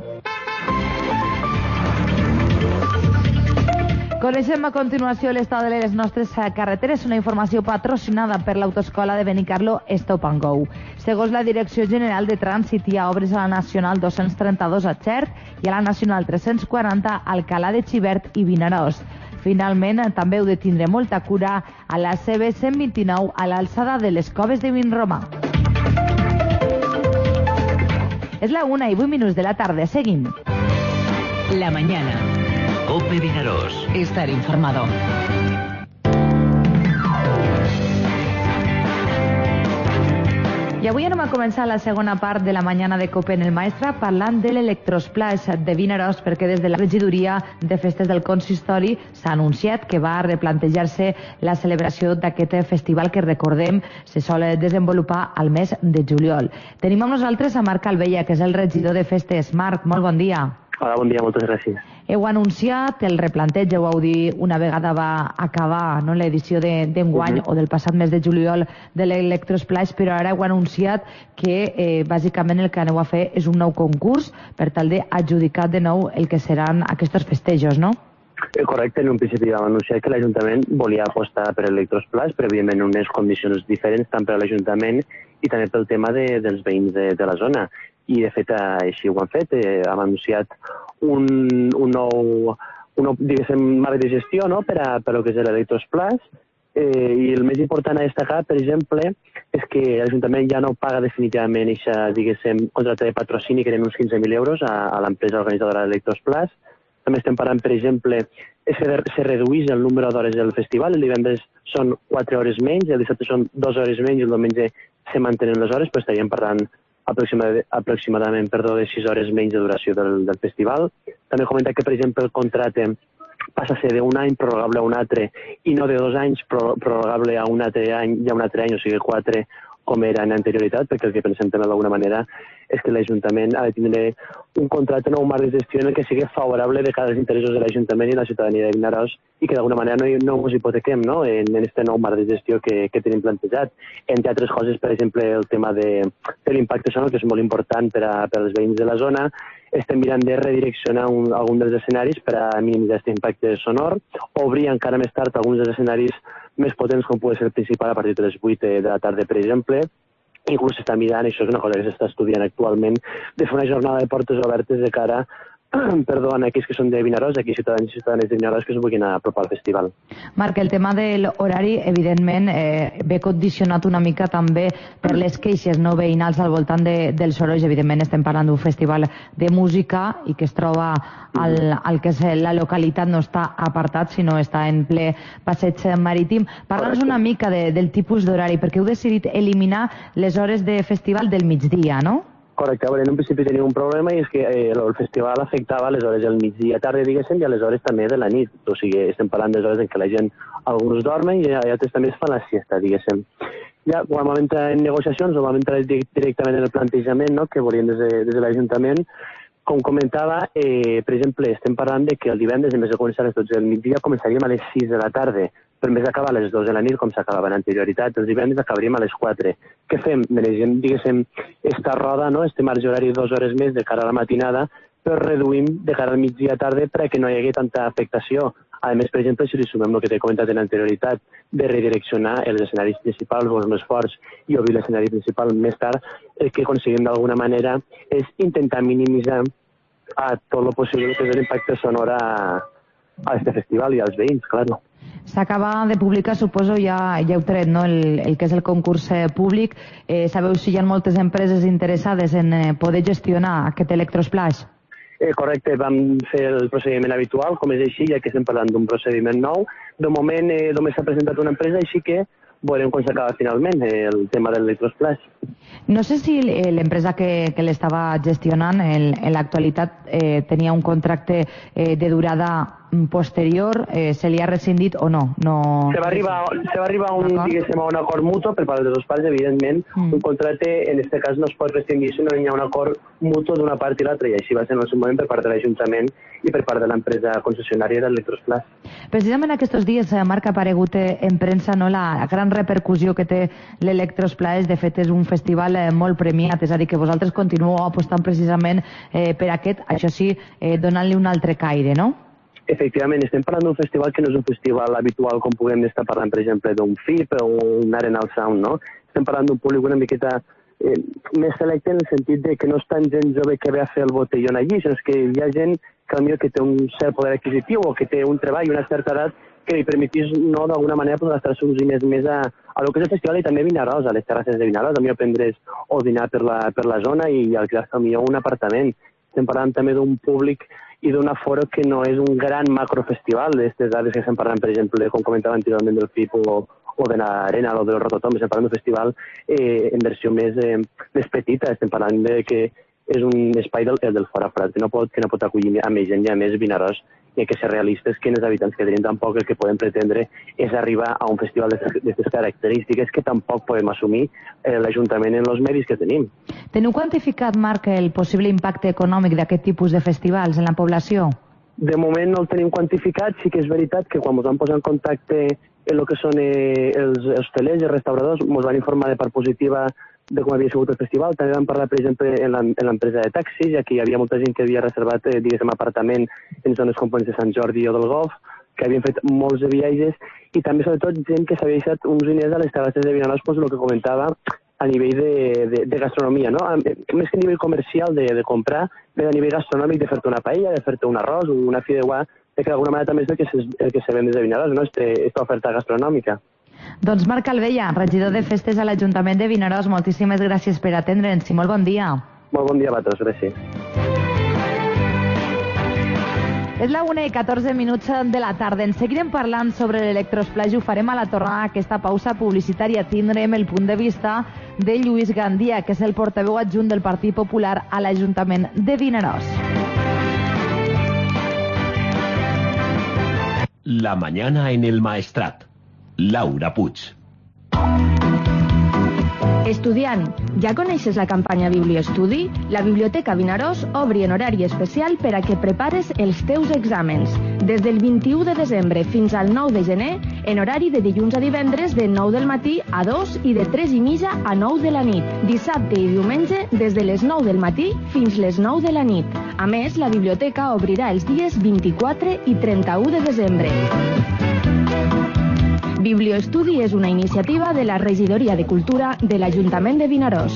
Coneixem a continuació l'estat de les nostres carreteres, una informació patrocinada per l'Autoescola de Benicarló Stop and Go. Segons la Direcció General de Trànsit, hi ha obres a la Nacional dos-cents trenta-dos a Xert i a la Nacional tres-cents quaranta a Alcalà de Xivert i Vinaròs. Finalment, també heu de tindre molta cura a la C B cent vint-i-nou a l'alçada de les Coves de Vinromà. És la una i vuit minuts de la tarda. Seguim. La mañana. COPE Vinaròs. Estar informado. I avui anem a començar la segona part de la mañana de COPE en el Maestrat parlant de l'Electrosplash de Vinaròs, perquè des de la regidoria de festes del consistori s'ha anunciat que va replantejar-se la celebració d'aquest festival que, recordem, se sol desenvolupar al mes de juliol. Tenim amb nosaltres a Marc Albella, que és el regidor de festes. Marc, molt bon dia. Hola, bon dia, moltes gràcies. Heu anunciat el replanteig, ho vau dir una vegada va acabar no, l'edició d'enguany uh -huh. o del passat mes de juliol de l'Electrosplash, però ara heu anunciat que eh, bàsicament el que aneu a fer és un nou concurs per tal d'adjudicar de nou el que seran aquests festejos, no? Correcte, en un principi vam anunciar que l'Ajuntament volia apostar per l'Electrosplash, però evidentment unes condicions diferents tant per a l'Ajuntament i també pel tema de, dels veïns de, de la zona. I de fet així ho han fet, eh, hem anunciat un, un nou, un nou diguéssim, marc de gestió no? per a per a lo que és l'Electrosplash Eh, I el més important a destacar, per exemple, és que l'Ajuntament ja no paga definitivament aquesta, diguéssim, contracte de patrocini que eren uns quinze mil euros a, a l'empresa organitzadora d'Electrosplas. També estem parlant, per exemple, se, se reduís el número d'hores del festival. El divendres són quatre hores menys, el dissabte són dues hores menys i el diumenge se mantenen les hores, però estaríem parlant aproximadament, aproximadament perdó, de sis hores menys de duració del, del festival. També comentar que, per exemple, el contracte passa a ser d'un any prorrogable a un altre i no de dos anys prorrogable a un altre any i a un altre any, o sigui quatre com era en anterioritat, perquè el que pensem també d'alguna manera és que l'Ajuntament ha de tindre un contracte, no un marc de gestió en el que sigui favorable de cada dels interessos de l'Ajuntament i la ciutadania de Vinaròs i que d'alguna manera no, no ens hipotequem, no?, en aquest nou marc de gestió que, que tenim plantejat. Entre altres coses, per exemple, el tema de, de l'impacte sonor, que és molt important per, a, per als veïns de la zona. Estem mirant de redireccionar un, algun dels escenaris per a minimitzar aquest impacte sonor, obrir encara més tard alguns dels escenaris més potents, com pugui ser el principal, a partir de les vuit de la tarda, per exemple. Inclús s'està mirant, això és una cosa que s'està estudiant actualment, de fer una jornada de portes obertes de cara perdó, en aquells que són de Vinaròs, aquí ciutadans i ciutadanes de Vinaròs que es vulguin apropar al festival. Marc, el tema de l'horari, evidentment, eh, ve condicionat una mica també per les queixes no veïnals al voltant de, dels sorolls. Evidentment, estem parlant d'un festival de música i que es troba al, al que és la localitat, no està apartat, sinó està en ple passeig marítim. Parla'ns una mica de, del tipus d'horari, perquè heu decidit eliminar les hores de festival del migdia, no? Correcte, en un principi tenim un problema i és que eh, el festival afectava les hores del migdia tarda, diguéssim, i a les hores també de la nit. O sigui, estem parlant de les hores en què la gent, alguns dormen i altres també es fan la siesta, diguéssim. Ja, quan vam entrar en negociacions o vam entrar directament en el plantejament, no?, que volien des de, des de l'Ajuntament, com comentava, eh, per exemple, estem parlant de que el divendres, en vez de començar a les dotze del migdia, començaríem a les sis de la tarda, però en vez d'acabar a les dues de la nit, com s'acabava en anterioritat, els divendres acabaríem a les quatre. Què fem? Manegem, diguéssim, esta roda, no?, este marge horari dues hores més de cara a la matinada, però reduïm de cara al migdia tarda perquè no hi hagi tanta afectació. A més, per exemple, si li sumem el que t'he comentat en anterioritat, de redireccionar els escenaris principals, els més forts, i obrir l'escenari principal més tard, el que aconseguim d'alguna manera és intentar minimitzar a tot el possible que és l'impacte sonor a, a este festival i als veïns, clar. S'acaba de publicar, suposo, ja, ja heu tret, no?, el, el que és el concurs eh, públic. Eh, sabeu si hi ha moltes empreses interessades en eh, poder gestionar aquest Electrosplash? Eh, correcte, vam fer el procediment habitual, com és així, ja que estem parlant d'un procediment nou. De moment eh, només s'ha presentat una empresa, així que veurem com s'acaba finalment eh, el tema de l'Electrosplash. No sé si l'empresa que, que l'estava gestionant en, en l'actualitat eh, tenia un contracte eh, de durada posterior, eh, se li ha rescindit o no? no... Se va arribar, se va arribar a un, diguéssim, a un acord mutu per part de dos parts, evidentment. Mm. Un contracte, en aquest cas, no es pot rescindir si no hi ha un acord mutu d'una part i l'altra, i així va ser en el seu moment per part de l'Ajuntament i per part de l'empresa concessionària d'Electrosplash. Precisament aquests dies, Marc, ha aparegut en premsa, no?, la gran repercussió que té l'Electrosplash. De fet, és un festival eh, molt premiat, és a dir, que vosaltres continueu apostant precisament eh, per aquest, això sí, eh, donant-li un altre caire, no? Efectivament, estem parlant d'un festival que no és un festival habitual com puguem estar parlant, per exemple, d'un F I P o un Arenal Sound, no? Estem parlant d'un públic una miqueta eh, més selecte en el sentit de que no és tant gent jove que ve a fer el botellón allí, sinó que hi ha gent que, que té un cert poder adquisitiu o que té un treball i una certa edat que li permetís, no, d'alguna manera, pues, gastar-se uns diners més a, a lo que és el festival i també a Vinaròs, a les terrasses de Vinaròs, a mi aprendràs o dinar per la, per la zona i alquilar-se millor un apartament. Estem parlant també d'un públic i d'un aforo que no és un gran macrofestival d'aquestes dades que estem parlant, per exemple, com comentava anteriorment del F I P o, o de l'Arena o del Rototom, estem parlant d'un festival eh, en versió més, eh, més petita, estem parlant de que és un espai del, del fora fora, que no pot, que no pot acollir a més gent i a més Vinaròs, i hay que ser realistes que els habitants que tenim tampoc el que podem pretendre és arribar a un festival d'aquestes característiques que tampoc podem assumir eh, l'Ajuntament en els medis que tenim. Teniu quantificat, Marc, el possible impacte econòmic d'aquest tipus de festivals en la població? De moment no el tenim quantificat, sí que és veritat que quan ens vam posar en contacte en el que són eh, els hostelers i els restauradors, ens van informar de part positiva de com havia sigut el festival. També vam parlar, per exemple, en l'empresa de taxis, ja que hi havia molta gent que havia reservat, eh, diguéssim, apartament en zones com de Sant Jordi o del Golf, que havien fet molts de viatges, i també, sobretot, gent que s'havia deixat uns diners a les terrasses de Vinaròs, doncs, el que comentava a nivell de, de, de gastronomia, no? Més que a nivell comercial de, de comprar, més a nivell gastronòmic de fer-te una paella, de fer-te un arròs, una fideuà, de que d'alguna manera també és el que se, el que se ven des de Vinaròs, no? Esta, esta oferta gastronòmica. Doncs Marc Calvella, regidor de Festes a l'Ajuntament de Vinaròs, moltíssimes gràcies per atendre'ns i molt bon dia. Molt bon dia a vosaltres, gràcies. És la una i catorze minuts de la tarda. En seguirem parlant sobre l'electrosplash i ho farem a la tornada aquesta pausa publicitària. Tindrem el punt de vista de Lluís Gandia, que és el portaveu adjunt del Partit Popular a l'Ajuntament de Vinaròs. La mañana en el Maestrat. Laura Puig. Estudiant, ja coneixes la campanya Bibliostudi? La Biblioteca Vinaròs obri en horari especial per a que prepares els teus exàmens. Des del vint-i-u de desembre fins al nou de gener, en horari de dilluns a divendres de nou del matí a dos i de tres i mitja a nou de la nit. Dissabte i diumenge des de les nou del matí fins les nou de la nit. A més, la biblioteca obrirà els dies vint-i-quatre i trenta-u de desembre. Biblioestudi és una iniciativa de la Regidoria de Cultura de l'Ajuntament de Vinaròs.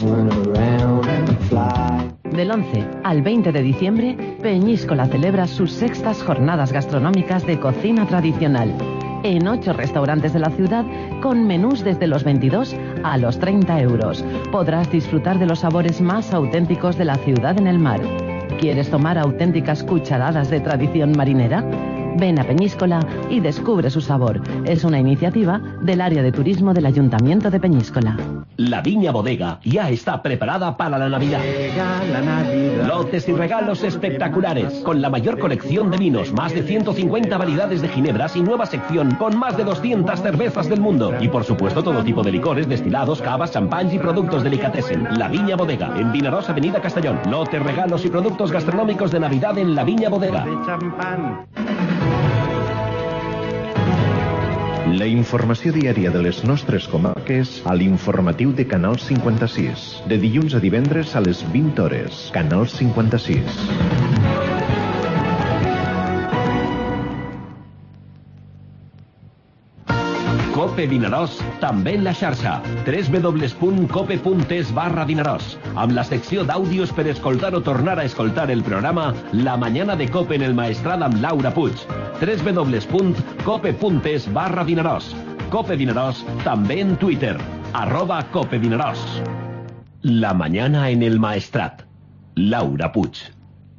Del once al veinte de diciembre, Peñíscola celebra sus sextas jornadas gastronómicas de cocina tradicional. En ocho restaurantes de la ciudad, con menús desde los veintidós a los treinta euros. Podrás disfrutar de los sabores más auténticos de la ciudad en el mar. ¿Quieres tomar auténticas cucharadas de tradición marinera? Ven a Peñíscola y descubre su sabor. Es una iniciativa del área de turismo del Ayuntamiento de Peñíscola. La Viña Bodega ya está preparada para la Navidad. La Navidad. Lotes y regalos espectaculares, con la mayor colección de vinos, más de ciento cincuenta variedades de ginebras y nueva sección con más de doscientas cervezas del mundo. Y por supuesto todo tipo de licores, destilados, cavas, champán y productos delicatessen. La Viña Bodega, en Vinaròs, Avenida Castellón. Lotes, regalos y productos gastronómicos de Navidad en La Viña Bodega. La informació diària de les nostres comarques a l'informatiu de Canal cinquanta-sis. De dilluns a divendres a les vint hores. Canal cinquanta-sis. Cope Vinaròs, també en la xarxa. w w w punt cope punt es barra Vinaròs. Amb la secció d'àudios per escoltar o tornar a escoltar el programa La Mañana de Cope en el Maestrat amb Laura Puig. w w w punt cope punt es barra Vinaròs. Cope Vinaròs, també en Twitter. Arroba Cope Vinaròs. La Mañana en el Maestrat. Laura Puig.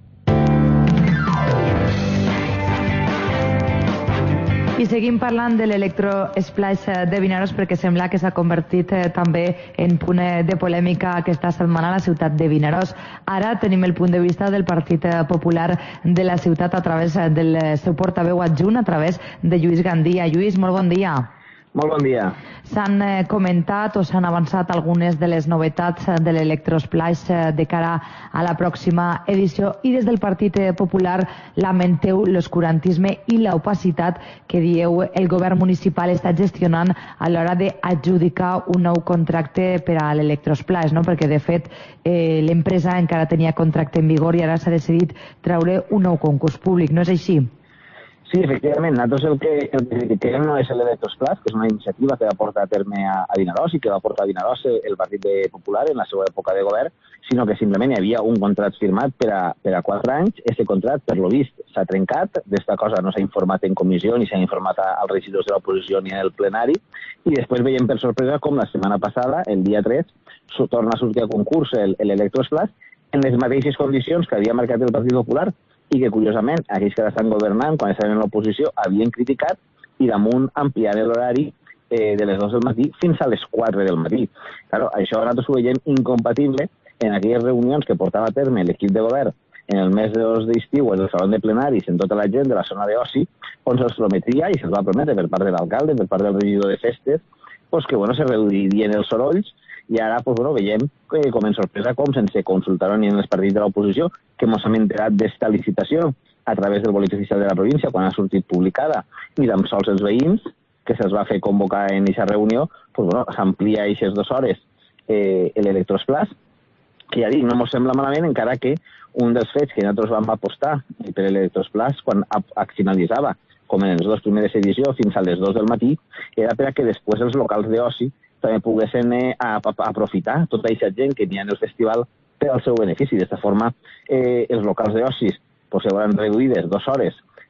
I seguim parlant de l'electrosplash de Vinaròs perquè sembla que s'ha convertit eh, també en punt de polèmica aquesta setmana a la ciutat de Vinaròs. Ara tenim el punt de vista del Partit Popular de la ciutat a través del seu portaveu adjunt, a través de Lluís Gandia. Lluís, molt bon dia. Molt bon dia. S'han eh, comentat o s'han avançat algunes de les novetats de l'electrosplash eh, de cara a la pròxima edició i des del Partit Popular lamenteu l'oscurantisme i l'opacitat que dieu el govern municipal està gestionant a l'hora d'adjudicar un nou contracte per a l'electrosplash, no? Perquè de fet eh, l'empresa encara tenia contracte en vigor i ara s'ha decidit treure un nou concurs públic, no és així? Sí, efectivament, nosaltres el que, el que critiquem no és l'electrosplash, que és una iniciativa que va portar a terme a, a Vinaròs i que va portar a Vinaròs el Partit Popular en la seva època de govern, sinó que simplement hi havia un contracte firmat per a, per a quatre anys. Aquest contracte, per lo vist, s'ha trencat. D'esta cosa no s'ha informat en comissió, ni s'ha informat als regidors de l'oposició ni al plenari, i després veiem per sorpresa com la setmana passada, el dia tres, torna a sortir a concurs l'electrosplash en les mateixes condicions que havia marcat el Partit Popular, i que, curiosament, aquells que estan governant, quan estaven en l'oposició, havien criticat i damunt ampliar l'horari eh, de les dues del matí fins a les quatre del matí. Claro, això nosaltres ho veiem incompatible en aquelles reunions que portava a terme l'equip de govern en el mes d'estiu en el saló de plenaris, en tota la gent de la zona d'oci, on se'ls prometia i se'ls va prometre per part de l'alcalde, per part del regidor de festes, pues que bueno, se reduirien els sorolls. I ara pues, bueno, veiem que, com en sorpresa, com sense consultar ni en els partits de l'oposició, que ens hem enterat d'esta licitació a través del boletí oficial de la província, quan ha sortit publicada, ni tan sols els veïns, que se'ls va fer convocar en aquesta reunió, pues, bueno, s'amplia a aquestes dues hores eh, l'electrosplash, que ja dic, no ens sembla malament, encara que un dels fets que nosaltres vam apostar per l'electrosplash quan finalitzava, com en les dues primeres edicions, fins a les dues del matí, era per a que després els locals d'oci també poguessin eh, a, a, a aprofitar tota aquesta gent que n'hi ha en el festival per al seu benefici. D'esta forma, eh, els locals d'ocis pues, se veuran reduïdes dues hores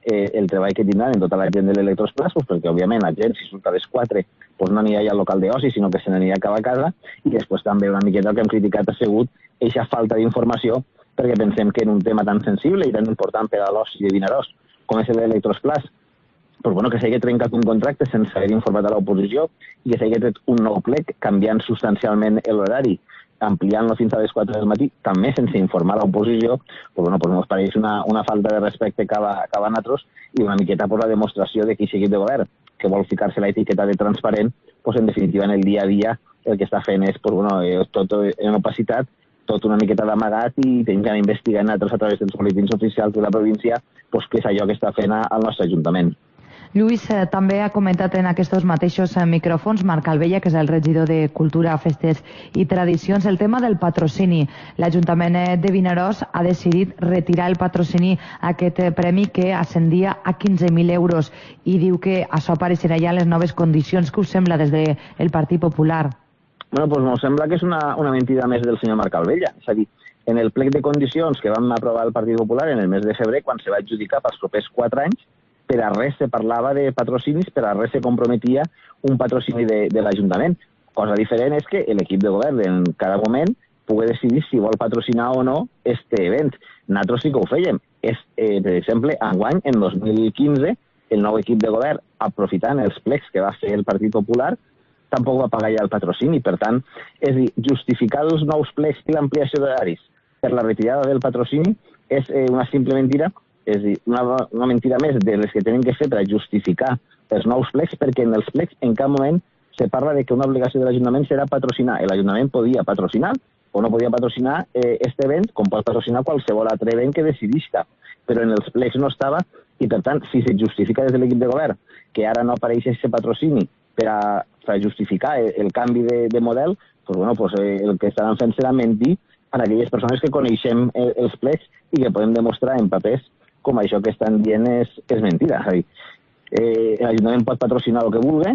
eh, el treball que tindran en tota la gent de l'Electrosplus, pues, perquè òbviament la gent, si surt a les quatre, pues, no anirà al local d'oci, sinó que se n'anirà cap a casa, i després també una miqueta el que hem criticat ha sigut eixa falta d'informació, perquè pensem que en un tema tan sensible i tan important per a l'oci de Vinaròs com és l'Electrosplus, pues, bueno, que s'hagi trencat un contracte sense haver informat a l'oposició i que s'hagi tret un nou plec canviant substancialment l'horari, ampliant-lo fins a les quatre del matí, també sense informar l'oposició, pues, bueno, pues, ens pareix una, una falta de respecte cap a, cap a nosaltres i una miqueta per la demostració de qui sigui de govern, que vol ficar-se l'etiqueta de transparent, pues, en definitiva, en el dia a dia, el que està fent és, pues, bueno, eh, tot en opacitat, tot una miqueta d'amagat i tenim que investigar nosaltres a través dels boletins oficials de la província pues, què és allò que està fent al nostre Ajuntament. Lluís eh, també ha comentat en aquests mateixos eh, micròfons, Marc Albella, que és el regidor de Cultura, Festes i Tradicions, el tema del patrocini. L'Ajuntament de Vinaròs ha decidit retirar el patrocini a aquest eh, premi que ascendia a quinze mil euros i diu que això apareixerà ja en les noves condicions. Què us sembla des del de Partit Popular? Bueno, doncs ens sembla que és una, una mentida més del senyor Marc Albella. És a dir, en el plec de condicions que vam aprovar el Partit Popular en el mes de febrer, quan se va adjudicar pels propers quatre anys, per a res se parlava de patrocinis, per a res se comprometia un patrocini de, de l'Ajuntament. Cosa diferent és que l'equip de govern en cada moment pugui decidir si vol patrocinar o no este event. Nosaltres sí que ho fèiem. És, eh, per exemple, enguany, en dos mil quinze, el nou equip de govern, aprofitant els plecs que va fer el Partit Popular, tampoc va pagar ja el patrocini. Per tant, és dir, justificar els nous plecs i l'ampliació d'horaris per la retirada del patrocini és eh, una simple mentira, és dir, una, una mentira més de les que tenen que fer per a justificar els nous plecs, perquè en els plecs en cap moment se parla de que una obligació de l'Ajuntament serà patrocinar. L'Ajuntament podia patrocinar o no podia patrocinar eh, este event, com pot patrocinar qualsevol altre event que decidisca, però en els plecs no estava i, per tant, si se justifica des de l'equip de govern que ara no apareix aquest patrocini per a, per a justificar el, el canvi de, de model, pues, bueno, pues, eh, el que estaran fent serà mentir a aquelles persones que coneixem el, els plecs i que podem demostrar en papers com això que estan dient és, és mentida. És a dir, eh, l'Ajuntament pot patrocinar el que vulgui,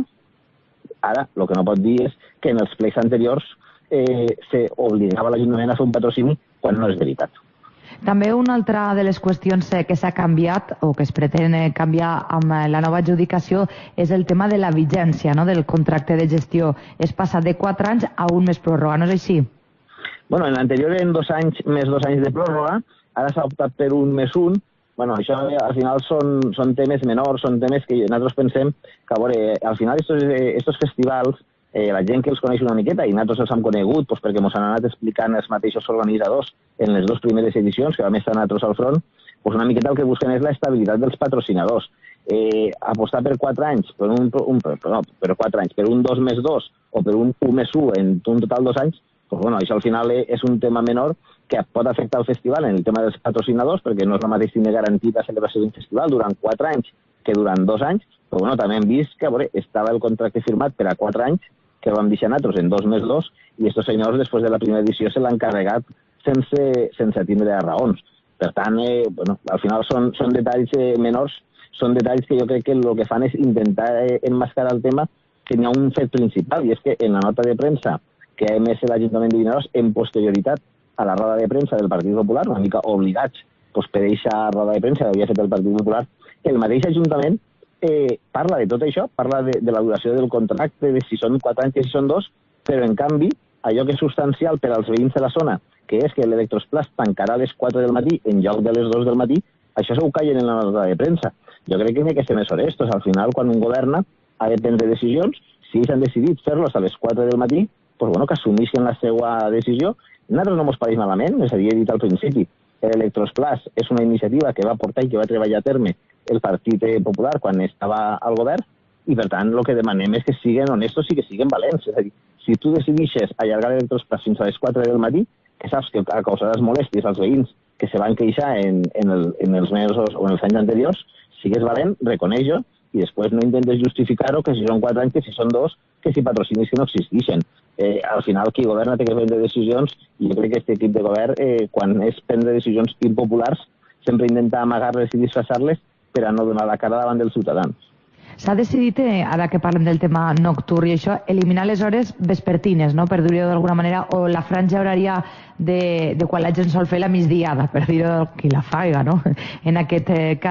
ara el que no pot dir és que en els plecs anteriors eh, se obligava l'Ajuntament a fer un patrocini quan no és veritat. També una altra de les qüestions que s'ha canviat o que es pretén canviar amb la nova adjudicació és el tema de la vigència, no?, del contracte de gestió. És passat de quatre anys a un més pròrroga, no és així? Bueno, en l'anterior eren dos anys més dos anys de pròrroga, ara s'ha optat per un més un. Bueno, això al final són, són temes menors, són temes que nosaltres pensem que, a veure, al final estos, estos festivals, eh, la gent que els coneix una miqueta, i nosaltres els hem conegut pues, perquè ens han anat explicant els mateixos organitzadors en les dues primeres edicions, que vam estar nosaltres al front, pues una miqueta el que busquen és l'estabilitat dels patrocinadors. Eh, apostar per quatre anys, per un, un, per, no, per quatre anys, per un dos més dos o per un un més un en un total dos anys, pues, bueno, això al final és un tema menor que pot afectar el festival en el tema dels patrocinadors, perquè no és la mateixa tindre garantit la celebració d'un festival durant quatre anys que durant dos anys, però bueno, també hem vist que a veure, estava el contracte firmat per a quatre anys, que vam deixar nosaltres en dos més dos, i aquests senyors, després de la primera edició, se l'han carregat sense, sense tindre raons. Per tant, eh, bueno, al final són, són detalls eh, menors, són detalls que jo crec que el que fan és intentar eh, enmascarar el tema, que n'hi ha un fet principal, i és que en la nota de premsa que ha emès l'Ajuntament de Vinaròs en posterioritat a la roda de premsa del Partit Popular, una mica obligats pues, per aquesta roda de premsa que havia fet el Partit Popular, el mateix Ajuntament eh, parla de tot això, parla de, de la duració del contracte, de si són quatre anys, que si són dos, però en canvi, allò que és substancial per als veïns de la zona, que és que l'Electrosplus tancarà a les quatre del matí en lloc de les dos del matí, això s'ho callen en la nota de premsa. Jo crec que n'hi ha que ser més honestos. Al final, quan un governa, ha de prendre decisions. Si ells han decidit fer-los a les quatre del matí, pues, bueno, que assumeixen la seva decisió. Nosaltres no ens pareix malament, és a dir, he dit al principi, l'Electrosplus és una iniciativa que va portar i que va treballar a terme el Partit Popular quan estava al govern, i per tant el que demanem és que siguin honestos i que siguin valents. És a dir, si tu decidixes allargar l'Electrosplus fins a les quatre del matí, que saps que causaràs molèsties als veïns que se van queixar en, en, el, en els mesos o en els anys anteriors, sigues valent, reconeix-ho, i després no intentes justificar-ho, que si són quatre anys, que si són dos, que si patrocinis que no existeixen. Eh, al final, qui governa té que prendre decisions, i jo crec que aquest equip de govern, eh, quan és prendre decisions impopulars, sempre intenta amagar-les i disfressar-les per a no donar la cara davant dels ciutadans. S'ha decidit, eh, ara que parlem del tema nocturn i això, eliminar les hores vespertines, no?, per dir-ho d'alguna manera, o la franja horària de, de quan la gent sol fer la migdiada, per dir-ho qui la faga, no?, en aquest eh, cas.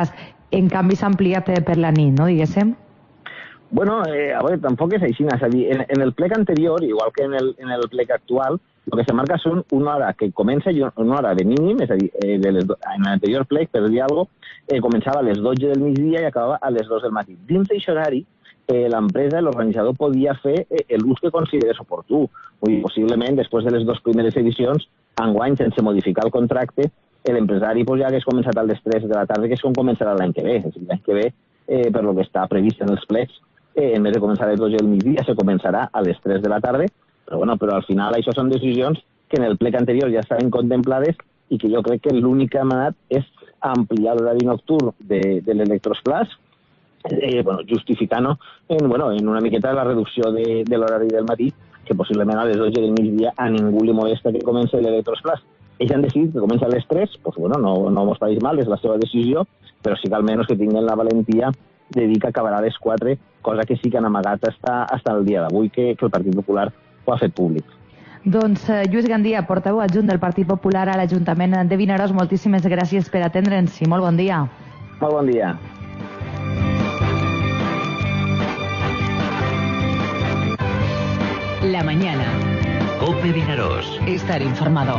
en canvi s'ha ampliat per la nit, no, diguéssim? Bueno, eh, a veure, tampoc és així, és a dir, en, en el plec anterior, igual que en el, en el plec actual, el que se marca són una hora que comença i una hora de mínim, és a dir, eh, de les, en l'anterior plec, per dir alguna cosa, eh, començava a les dotze del migdia i acabava a les dos del matí. Dins d'aquest horari, eh, l'empresa, l'organitzador, podia fer eh, l'ús que considerés oportú. Vull dir, possiblement, després de les dues primeres edicions, enguany, sense modificar el contracte, eh, l'empresari pues, ja hagués començat a les tres de la tarda, que és com començarà l'any que ve. És a dir, l'any que ve, eh, per lo que està previst en els plecs, eh, en vez de començar a les dotze del migdia, se començarà a les tres de la tarda, però, bueno, però al final això són decisions que en el plec anterior ja estaven contemplades i que jo crec que l'únic que hem anat és ampliar l'horari nocturn de, de l'Electrosplash, eh, bueno, justificant-ho en, bueno, en una miqueta la reducció de, de l'horari del matí, que possiblement a les dotze del migdia a ningú li molesta que comenci l'Electrosplash. Ells han decidit que comença a les tres, pues, bueno, no, no mos pareix mal, és la seva decisió, però sí que almenys que tinguin la valentia de dir que acabarà a les quatre, cosa que sí que han amagat hasta, hasta el dia d'avui, que, que el Partit Popular ho ha fet públic. Doncs eh, Lluís Gandia, portaveu adjunt del Partit Popular a l'Ajuntament de Vinaròs, moltíssimes gràcies per atendre'ns i molt bon dia. Molt bon dia. La mañana. COPE Vinaròs. Estar informado.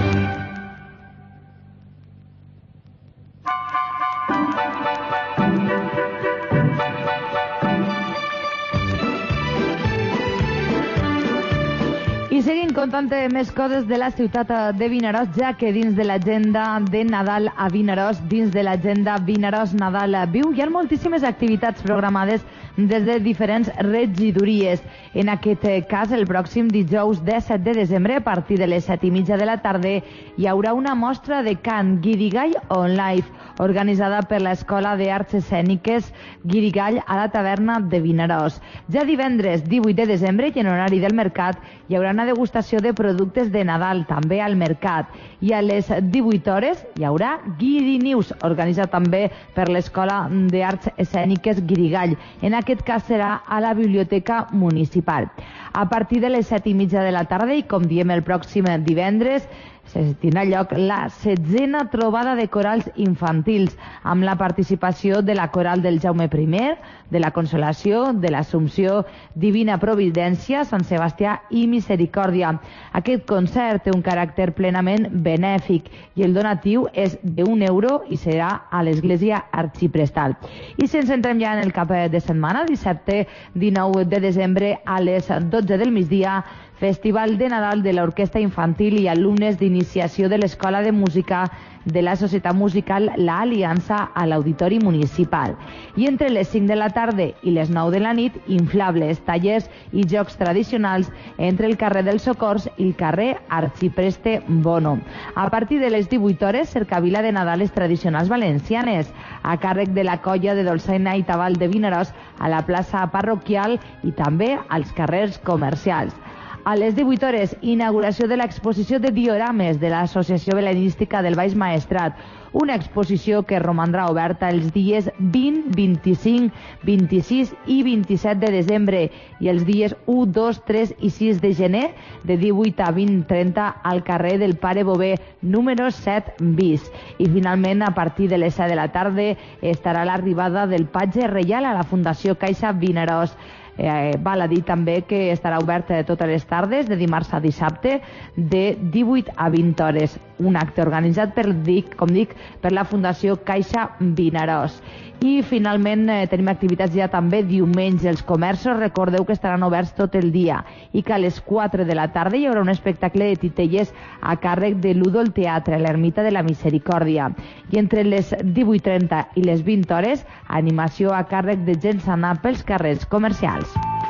I seguim contant més coses de la ciutat de Vinaròs, ja que dins de l'agenda de Nadal a Vinaròs, dins de l'agenda Vinaròs Nadal Viu, hi ha moltíssimes activitats programades des de diferents regidories. En aquest cas, el pròxim dijous disset de desembre, a partir de les set i mitja de la tarda, hi haurà una mostra de cant Guirigall on Live, organitzada per l'Escola d'Arts Escèniques Guirigall a la taverna de Vinaròs. Ja divendres divuit de desembre i en horari del mercat hi haurà una degustació de productes de Nadal, també al mercat. I a les divuit hores hi haurà Guiri News, organitzat també per l'Escola d'Arts Escèniques Guirigall. En aquest cas serà a la Biblioteca Municipal. A partir de les set i mitja de la tarda i, com diem, el pròxim divendres, tindrà lloc la setzena trobada de corals infantils, amb la participació de la coral del Jaume primer, de la Consolació, de l'Assumpció, Divina Providència, Sant Sebastià i Misericòrdia. Aquest concert té un caràcter plenament benèfic i el donatiu és d'un euro i serà a l'Església Arxiprestal. I si ens entrem ja en el cap de setmana, dissabte dinou de desembre a les dotze del migdia, Festival de Nadal de l'Orquestra Infantil i alumnes d'iniciació de l'Escola de Música de la Societat Musical La Aliança a l'Auditori Municipal. I entre les cinc de la tarda i les nou de la nit, inflables, tallers i jocs tradicionals entre el carrer dels Socors i el carrer Arxipreste Bono. A partir de les divuit hores, cercavila de Nadales tradicionals valencianes, a càrrec de la colla de Dolçaina i Tabal de Vinaròs a la plaça parroquial i també als carrers comercials. A les divuit hores, inauguració de l'exposició de diorames de l'Associació Belenística del Baix Maestrat, una exposició que romandrà oberta els dies vint, vint-i-cinc, vint-i-sis i vint-i-set de desembre i els dies u, dos, tres i sis de gener de divuit a vint trenta al carrer del Pare Bové número set bis. I finalment, a partir de les set de la tarda, estarà l'arribada del patge reial a la Fundació Caixa Vinaròs. Eh, val a dir també que estarà obert totes les tardes, de dimarts a dissabte, de divuit a vint hores. Un acte organitzat, per, dic, com dic, per la Fundació Caixa Vinaròs. I finalment eh, tenim activitats ja també diumenge. Els comerços, recordeu que estaran oberts tot el dia i que a les quatre de la tarda hi haurà un espectacle de titelles a càrrec de l'Udo el Teatre, a l'Ermita de la Misericòrdia. I entre les divuit trenta i les vint hores, animació a càrrec de gent sana pels carrers comercials.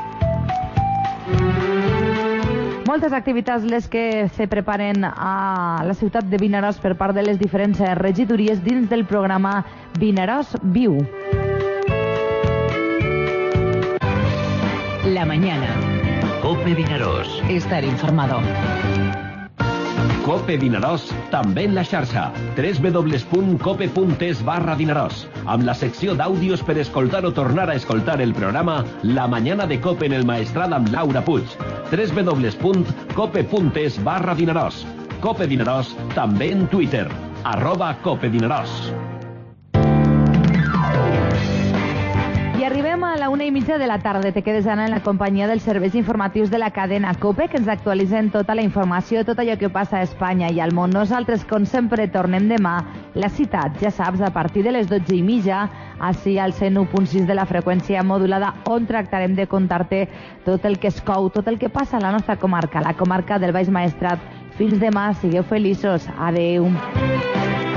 Moltes activitats les que se preparen a la ciutat de Vinaròs per part de les diferents regidories dins del programa Vinaròs Viu. La mañana. COPE Vinaròs. Estar informado. COPE Vinaròs, també en la xarxa. w w w punt cope punt es barra Vinaròs, amb la secció d'àudios per escoltar o tornar a escoltar el programa La Mañana de COPE en el Maestrat amb Laura Puig. w w w punt cope punt es barra Vinaròs. COPE Vinaròs, també en Twitter. Arroba COPE Vinaròs. la una i mitja de la tarda. Te quedes, Anna, en la companyia dels serveis informatius de la cadena COPE, que ens actualitzen tota la informació, tot allò que passa a Espanya i al món. Nosaltres, com sempre, tornem demà. La citat, ja saps, a partir de les dotze i mitja, així al cent u punt sis de la freqüència modulada, on tractarem de contar-te tot el que es cou, tot el que passa a la nostra comarca, la comarca del Baix Maestrat. Fins demà, sigueu feliços. Adeu.